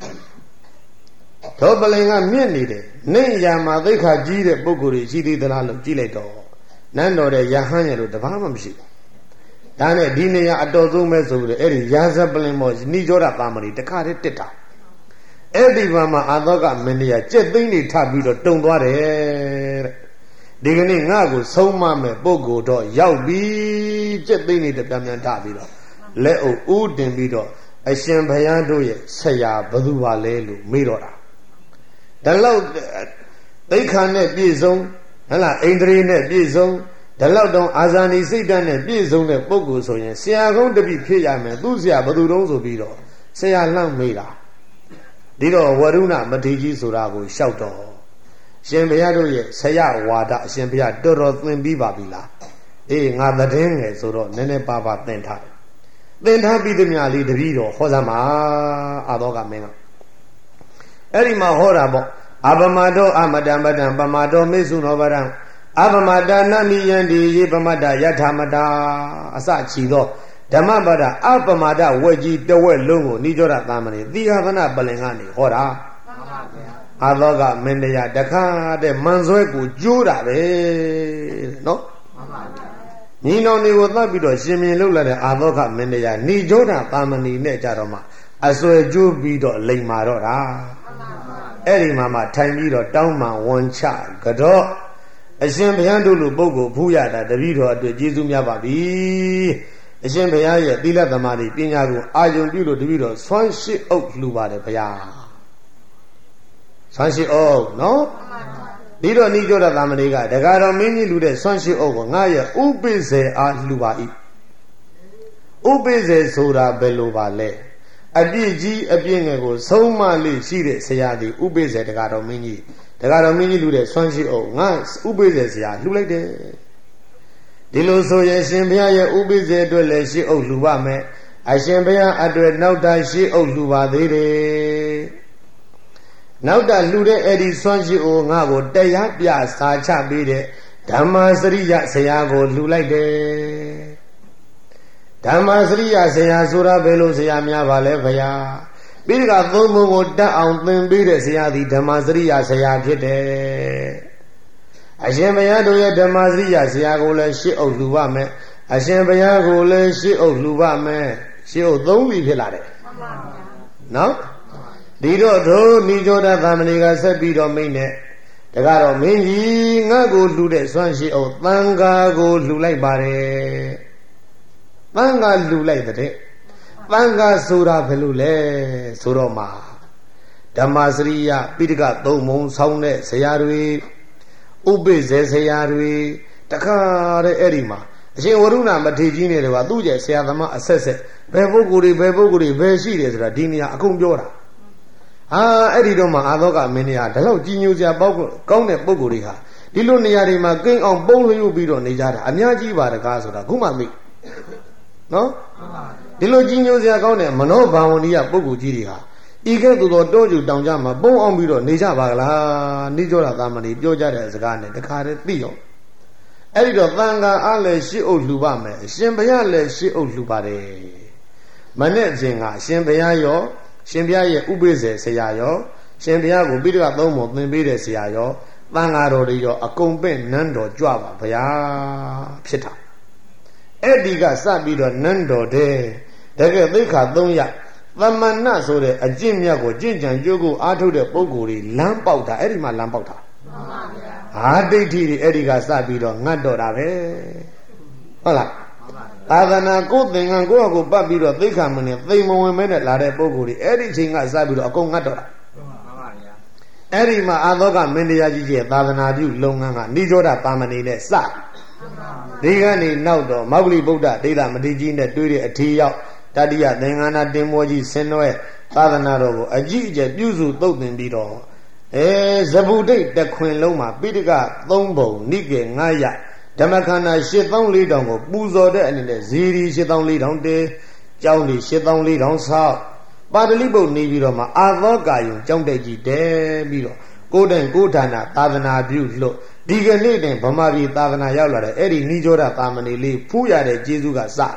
Speaker 1: သောပလင်ကမြင့်နေတယ်နေရာမှာသိက္ခာကြီးတဲ့ပုဂ္ဂိုလ်တွေရှိသေးသလားလို့ကြည့်လိုက်တော့နန်းတော်တဲ့ယဟန်ရလို့တဘာမှမရှိဘူးဒါနဲ့ဒီနေရာအတော်ဆုံးပဲဆိုပြီးအဲ့ဒီရာဇပလင်မောနိကြောဒပါမဏိတခါတည်းတက်တာအဲ့ဒီဘာမှာအာသောကမင်းတရားကြက်သိန်းတွေထပြီးတော့တုံသွားတယ်တဲ့ဒီကနေ့ငါ့ကိုဆုံးမမဲ့ပုဂ္ဂိုလ်တော့ရောက်ပြီကြက်သိန်းတွေတပြားပြန်ထပြီးတော့လက်အုပ်ဦးတင်ပြီးတော့အရှင်ဘုရားတို့ရဲ့ဆရာဘယ်သူပါလဲလို့မေးတော့တာဒါလောက်သိက္ခာနဲ့ပြည့်စုံဟဲ့လားဣန္ဒြေနဲ့ပြည့်စုံဒါလောက်တော့အာဇာနည်စိတ်ဓာတ်နဲ့ပြည့်စုံတဲ့ပုဂ္ဂိုလ်ဆိုရင်ဆရာကုန်းတပိဖြစ်ရမယ်သူ့ဆရာဘယ်သူတုံးဆိုပြီးတော့ဆရာလှမ်းမေးတာဒီတော့ဝရုဏမထေရကြီးဆိုတာကိုရှောက်တော့ရှင်ဘုရားတို့ရဲ့ဆရာဝါဒအရှင်ဘုရားတော်တော်သင်ပြီးပါပြီလားအေးငါသတင်းငယ်ဆိုတော့နည်းနည်းပါးပါးသင်ထားသင်ထားပြီးသမျှလေးတပည့်တော်ဟောစမ်းပါအာသောကမင်းကအဲ့ဒီမှာဟောတာပေါ့အပမတောအမတံပတံပမတောမေစုနောပရံအပမတာနမိယံဒီယေပမတယထာမတာအစချီသောဓမ္မပဒအပမတဝက်ကြီးတဝက်လုံးကိုနိကြောဒသာမဏေသီဟဗနပလင်ကနေဟောတာအာသောကမင်းတရားတခါတဲ့မန်ဆွဲကိုကျိုးတာပဲနော်ညီနောင်တွေကိုသတ်ပြီးတော့ရှင်မြင်လုပ်လာတဲ့အာသောကမင်းတရားနိကြောဒသာမဏေနဲ့ကြတော့မှအစွဲကျိုးပြီးတော့လိမ်မာတော့တာအဲ့ဒီမှာမှထိုင်ပြီးတော့တောင်းမှန်ဝန်ချကြော့အရှင်ဘုရားတို့လိုပုဂ္ဂိုလ်ဖူးရတာတပည့်တော်အတွက်ကျေးဇူးများပါပြီအရှင်ဘုရားရဲ့သီလသမာဓိပညာကိုအာရုံပြုလို့တပည့်တော်ဆွမ်းရှိအုပ်လှူပါတယ်ဘုရားဆွမ်းရှိအုပ်နော်ဒီတော့နိကြောဒသာမဏေကတကားတော်မင်းကြီးလှူတဲ့ဆွမ်းရှိအုပ်ကိုငါရဲ့ဥပိ္ပဇေအားလှူပါ၏ဥပိ္ပဇေဆိုတာဘယ်လိုပါလဲအပြည့်ကြီးအပြည့်ငယ်ကိုဆုံးမလေးရှိတဲ့ဆရာဒီဥပိ္ပဇေတကားတော်မင်းကြီးတကားတော်မင်းကြီးလှူတဲ့ဆွမ်းရှိအုပ်ငါဥပိ္ပဇေဆရာလှူလိုက်တယ်ဒီလိုဆိုရင်ရှင်ဘုရားရဲ့ဥပိ္ပဇေအတွက်လည်းရှိအုပ်လှူပါမယ်အရှင်ဘုရားအတွက်နောက်တာရှိအုပ်လှူပါသေးတယ်နောက်တာလှူတဲ့အဲ့ဒီဆွမ်းရှိအုပ်ငါကိုတရားပြစာချပေးတဲ့ဓမ္မစရိယဆရာကိုလှူလိုက်တယ်ဓမ္မစရိယဆရာဆိုတာဘယ်လိုဆရာများပါလဲဘုရားပြီးတော့သုံးပုံကိုတတ်အောင်သင်ပေးတဲ့ဆရာသည်ဓမ္မစရိယဆရာဖြစ်တယ်အရှင်ဘုရားတို့ရဲ့ဓမ္မစရိယဆရာကိုလည်းရှစ်အုပ်လှူပါမယ်အရှင်ဘုရားကိုလည်းရှစ်အုပ်လှူပါမယ်ရှစ်အုပ်သုံးပြီဖြစ်လာတယ်မှန်ပါဗျာနော်ဒီတော့တို့နိကြောဒသာမဏေကဆက်ပြီးတော့မိတ်နဲ့တကားတော့မင်းကြီးငါ့ကိုလှူတဲ့ဆွမ်းရှစ်အုပ်သံဃာကိုလှူလိုက်ပါတယ်သံဃာလှူလိုက်တဲ့သံဃာဆိုတာဘယ်လိုလဲဆိုတော့မှာဓမ္မစရိယပိဋကသုံးမုံဆောင်းတဲ့ဆရာတွေဥပိ္ပဇေဆရာတွေတခါတဲ့အဲ့ဒီမှာအရှင်ဝရုဏမထေရကြီးနေတယ်ကသူ့ရဲ့ဆရာသမားအဆက်ဆက်ဘယ်ပုဂ္ဂိုလ်တွေဘယ်ပုဂ္ဂိုလ်တွေဘယ်ရှိတယ်ဆိုတာဒီနေရာအကုန်ပြောတာဟာအဲ့ဒီတော့မှအာသောကမင်းနေရာဒါတော့ကြီးညိုစရာပေါ့ကောင်းတဲ့ပုဂ္ဂိုလ်တွေဟာဒီလိုနေရာတွေမှာကိန်းအောင်ပုံလျုပ်ပြီးတော့နေကြတာအများကြီးပါတကားဆိုတာခုမှသိနော်ဒီလိုကြီးညိုစရာကောင်းတဲ့မနောဘာဝနီယပုဂ္ဂိုလ်ကြီးတွေဟာဤကဲ့သို့သောတောကျူတောင်ကြမှာပုံအောင်ပြီးတော့နေကြပါကလားနေကြတာသာမဏေပြောကြတဲ့စကားနဲ့တခါတည်းသိရောအဲ့ဒီတော့သံဃာအားလည်းရှစ်အုပ်လှူပါမယ်အရှင်ဘုရားလည်းရှစ်အုပ်လှူပါတယ်မနဲ့အရှင်ကအရှင်ဘုရားရောရှင်ဘုရားရဲ့ဥပိ္ပဇေဆရာရောရှင်ဘုရားကိုပိဋကသုံးပုံသင်ပေးတဲ့ဆရာရောသံဃာတော်တွေရောအကုန်ပင့်နန်းတော်ကြွပါဗျာဖြစ်တာအဲ့ဒီကစပြီးတော့နန်းတော်တဲ့တကယ်သိက္ခာသုံးရသမဏဆိုတဲ့အကျင့်မြတ်ကိုကြင့်ကြံကြိုးကိုအားထုတ်တဲ့ပုဂ္ဂိုလ်တွေလမ်းပေါက်တာအဲ့ဒီမှာလမ်းပေါက်တာမှန်ပါဗျာဟာဒိဋ္ဌိတွေအဲ့ဒီကစပြီးတော့ငတ်တော့တာပဲဟုတ်လားသာသနာကိုယ်သင်္ကန်းကိုယ့်အကိုပတ်ပြီးတော့သိက္ခာမနဲ့သိမ်မဝင်မဲနဲ့လာတဲ့ပုဂ္ဂိုလ်တွေအဲ့ဒီချိန်ကစပြီးတော့အကုန်ငတ်တော့တာမှန်ပါဗျာအဲ့ဒီမှာအာသောကမင်းတရားကြီးရဲ့သာသနာပြုလုပ်ငန်းကနိရောဓပါမဏိနဲ့စဒီကနေနောက်တော့မောဂလိဗုဒ္ဓဒိဋ္ဌမတိကြီးနဲ့တွေ့တဲ့အထီရောက်တတိယသင်္ကန်းနာတင်မောကြီးဆင်းနွဲသာသနာတော်ကိုအကြည့်အကျယ်ပြုစုသုတ်သင်ပြီးတော့အဲဇဗုဒိတ်တခွင်လုံးမှာပိဋကသုံးပုံနိကေငါးရဓမ္မခန္ဓာရှစ်သောင်းလေးတောင်ကိုပူဇော်တဲ့အနေနဲ့ဇီရီရှစ်သောင်းလေးတောင်တေကျောင်းဒီရှစ်သောင်းလေးတောင်ဆောက်ပါဠိပုတ်နေပြီးတော့မှအာသောကာယုံကျောင်းတက်ကြီးတဲပြီးတော့ကိုယ်တိုင်ကိုယ်ဌာနသာသနာပြုလို့ဒီကနေ့တင်ဗမာပြည်သာသနာရောက်လာတဲ့အဲ့ဒီနိရောဓသာမဏေလေးဖူးရတဲ့ကျေးဇူးကစတာ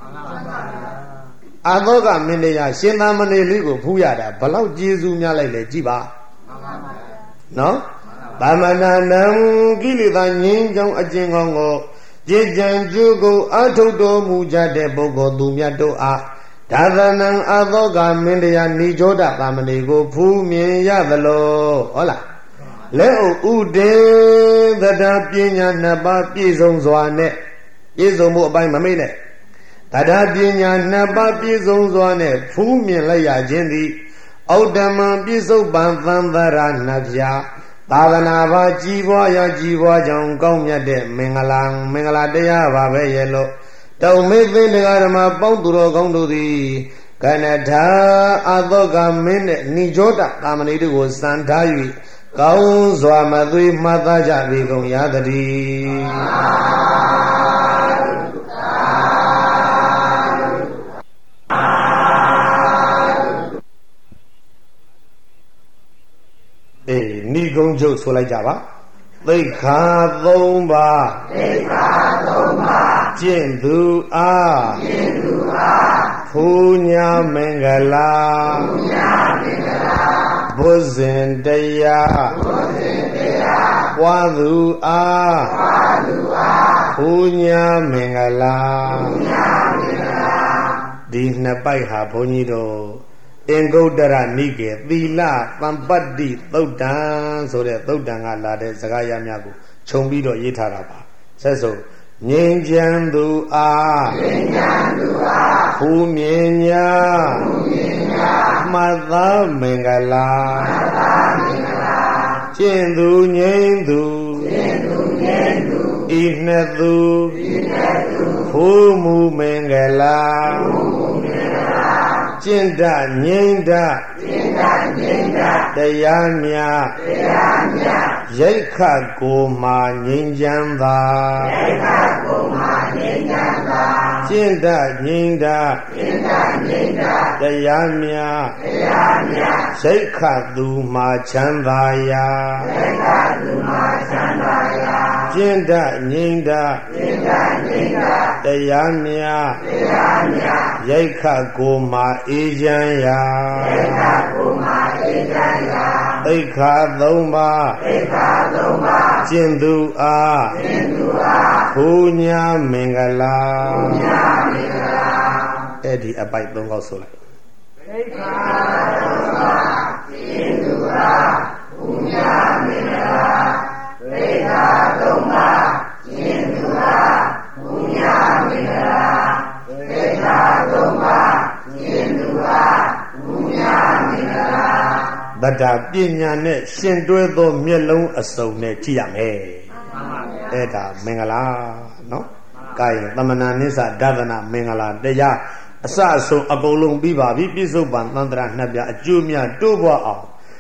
Speaker 1: အာသောကမင်းတရားရှင်သာမဏေလေးကိုဖူးရတာဘလောက်ကျေးဇူးများလိုက်လဲကြည်ပါနော်သာမဏနံကိလေသာငြိမ်းချောင်းအကျဉ်းကောင်းကိုကြည်ကြံကြိုးကိုအထုတ်တော်မူကြတဲ့ပုဂ္ဂိုလ်သူမြတ်တို့အားဒါသနံအာသောကမင်းတရားနိရောဓသာမဏေကိုဖူးမြင်ရသလိုဟုတ်လားလက်ဥဥဒေသတ္တပညာနှစ်ပါးပြည့်စုံစွာနဲ့ပြည့်စုံမှုအပိုင်းမမေ့နဲ့တတ္တပညာနှစ်ပါးပြည့်စုံစွာနဲ့ဖူးမြင်လိုက်ရခြင်းသည်ဩတ္တမံပြစ္ဆုတ်ပံသံသရနှဖျာသာသနာပါကြည်ပွားရကြည်ပွားကြောင်းကောင်းမြတ်တဲ့မင်္ဂလာမင်္ဂလာတရားပါပဲရဲ့လို့တောင်မေသိတရားဓမ္မပေါင်းသူတော်ကောင်းတို့သည်ကဏ္ဍာအာသောကမင်းနဲ့နိရောဓကာမဏိတို့ကိုစံထား၍ကောင်းစွာမသွေမှတ်သားကြပြီကုန်ရသတည်းအေးဏိကုံချုပ်ဆိုလိုက်ကြပါသိက္ခာသုံးပါးသိက္ခာသုံးပါးကျင့်သူအားကျင့်သူအားဖူးညာမင်္ဂလာဖူးညာမင်္ဂလာဘုဇင်တရားဘုဇင်တရားပွားသူအားပွားသူအားဖူးညာမင်္ဂလာဖူးညာမင်္ဂလာဒီနှစ်ပိုက်ဟာဘုန်းကြီးတို့အင်္ဂုတ္တရနိကေသီလသံပတ္တိသုတ်တံဆိုတဲ့သုတ်တံကလာတဲ့စကားရများကိုခြုံပြီးတော့ရေးထားတာပါဆက်စုံငြိမ်းချမ်းသူအားငြိမ်းချမ်းသူအားဖူးမြင်ညာဖူးမြင်ညာမှတ်သားမင်္ဂလာမှတ်သားမင်္ဂလာကျင့်သူငြိမ်းသူကျင့်သူငြိမ်းသူဤနှစ်သူဤနှစ်သူဖူးမှုမင်္ဂလာဖူးမှုမင်္ဂလာကျင့်တတ်ငြိမ်းတတ်ကျင့်တတ်ငြိမ်းတတ်တရားမြတ်တရားမြတ်ရိက္ခကိုမှာငြိမ်းချမ်းသာရိက္ခကိုမှာငြိမ်းချမ်းသာကျင့်တတ်ငြိမ်းတတ်ကျင့်တတ်ငြိမ်းတတ်တရားမြတ်တရားမြတ်ရိက္ခသူမှာချမ်းသာရာရိက္ခသူမှာချမ်းသာရာကျင့်တတ်ငြိမ်းတတ်ကျင့်တတ်ငြိမ်းတတ်တရားမြတ်တရားမြတ်ရိက္ခကိုမှာအေးချမ်းရာသိက္ခာကိုမှာအေးချမ်းရာသိက္ခာသုံးပါးသိက္ခာသုံးပါးကျင့်သူအားကျင့်သူအားဘုညာမင်္ဂလာဘုညာမင်္ဂလာအဲ့ဒီအပိုက်သုံးခေါက်ဆိုလိုက်သိက္ခာသုံးပါးကျင့်သူအားဘုညာမင်္ဂလာသိက္ခာသုံးပါးကျင့်သူအားဘုညာမင်္ဂလာသိက္ခာသုံးပါးဗတ္တပညာနဲ့ရှင်တွဲသောမျက်လုံးအစုံနဲ့ကြည့်ရမယ်အဲ့ဒါမင်္ဂလာနော်ကာယသမဏနိစ္စဒသနာမင်္ဂလာတရားအစအဆုံးအကုန်လုံးပြီးပါပြီပြစ္ဆုတ်ပံသန္တရနှစ်ပြအကျိုးများတိုးပွားအောင်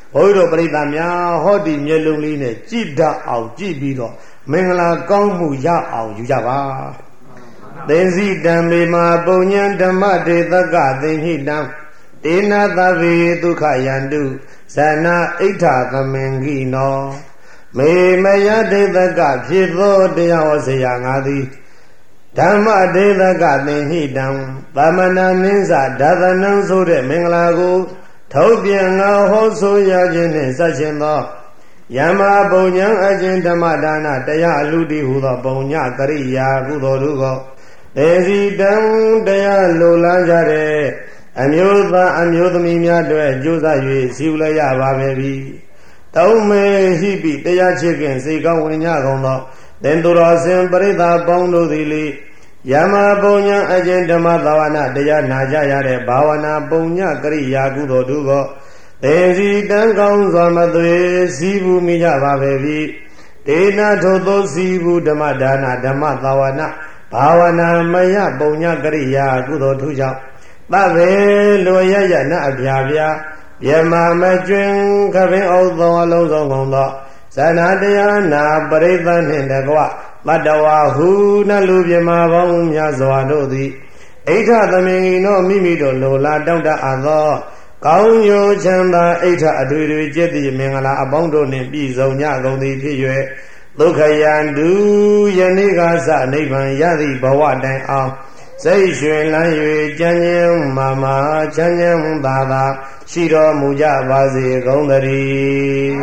Speaker 2: ဘုန်းကြီးတို့ပြိဿများဟောဒီမျက်လုံးလေးနဲ့ကြည်တတ်အောင်ကြည်ပြီးတော့မင်္ဂလာကောင်းမှုရအောင်ယူကြပါသင်္စီတံမေမာပုံညံဓမ္မတေသကသင်္ဟိတံတေနသဗ္ဗေဒုက္ခယန္တုဇဏအိဋ္ဌသမင်္ဂိနောမေမယတေသကဖြစ်သောတရားဟောစရာငါသည်ဓမ္မတေသကသင်္ဟိတံသမဏမင်းစာဒါသနံဆိုတဲ့မင်္ဂလာကိုထုတ်ပြန်ငါဟောဆိုရခြင်းနှင့်ဆက်ရှင်သောယမပုံညံအကျင့်ဓမ္မဒါနတရားအလူတိဟူသောပုံညကရိယာကုသိုလ်တို့ကိုသေစီတံတရားလိုလားကြတဲ့အမျိုးသားအမျိုးသမီးများတို့ကြိုးစား၍စီဝလရပါပဲပြီတောင်းမေဟိပိတရားချစ်ခင်စေကောင်းဝင်ညကုန်သောသင်္သူတော်စင်ပရိသတ်ပေါင်းတို့သည်လေယမပုံညံအကျင့်ဓမ္မသာဝနာတရားနာကြရတဲ့ဘာဝနာပုံညကရိယာကုသိုလ်တို့ကိုသေစီတံကောင်းစွာမသွေစီးဘူးမိကြပါပဲပြီဒေနာထိုသောစီးဘူးဓမ္မဒါနဓမ္မသာဝနာဘာဝနာမယပုံညကရိယာကုသိုလ်ထူးကြောင့်သဗ္ဗေလိုရရနအပြာပြာပြမမကျွင်ခပင်ဩသောအလုံးစုံကုန်သောဇဏတရားနာပရိသတ်နှင့်တကွတတ္တဝါဟုနလူပြမပေါင်းများစွာတို့သည်အိဋ္ဌသမင်္ဂိနောမိမိတို့လိုလားတောင့်တအပ်သောကောင်းကျိုးချမ်းသာအိဋ္ဌအထွေထွေကျက်သည့်မင်္ဂလာအပေါင်းတို့နှင့်ပြည့်စုံကြကုန်သည်ဖြစ်၍ဒုက္ခယန္တုယနေ့ကစနိဗ္ဗာန်ရသည့်ဘဝတိုင်အောင်စိတ်ရွှင်လန်း၍ကြံ့ကြံ့မာမာချမ်းချမ်းသာသာရှိတော်မူကြပါစေကုန်သတည်း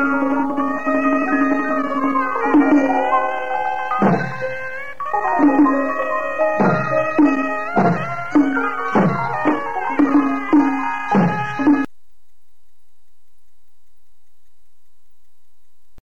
Speaker 3: Thank you.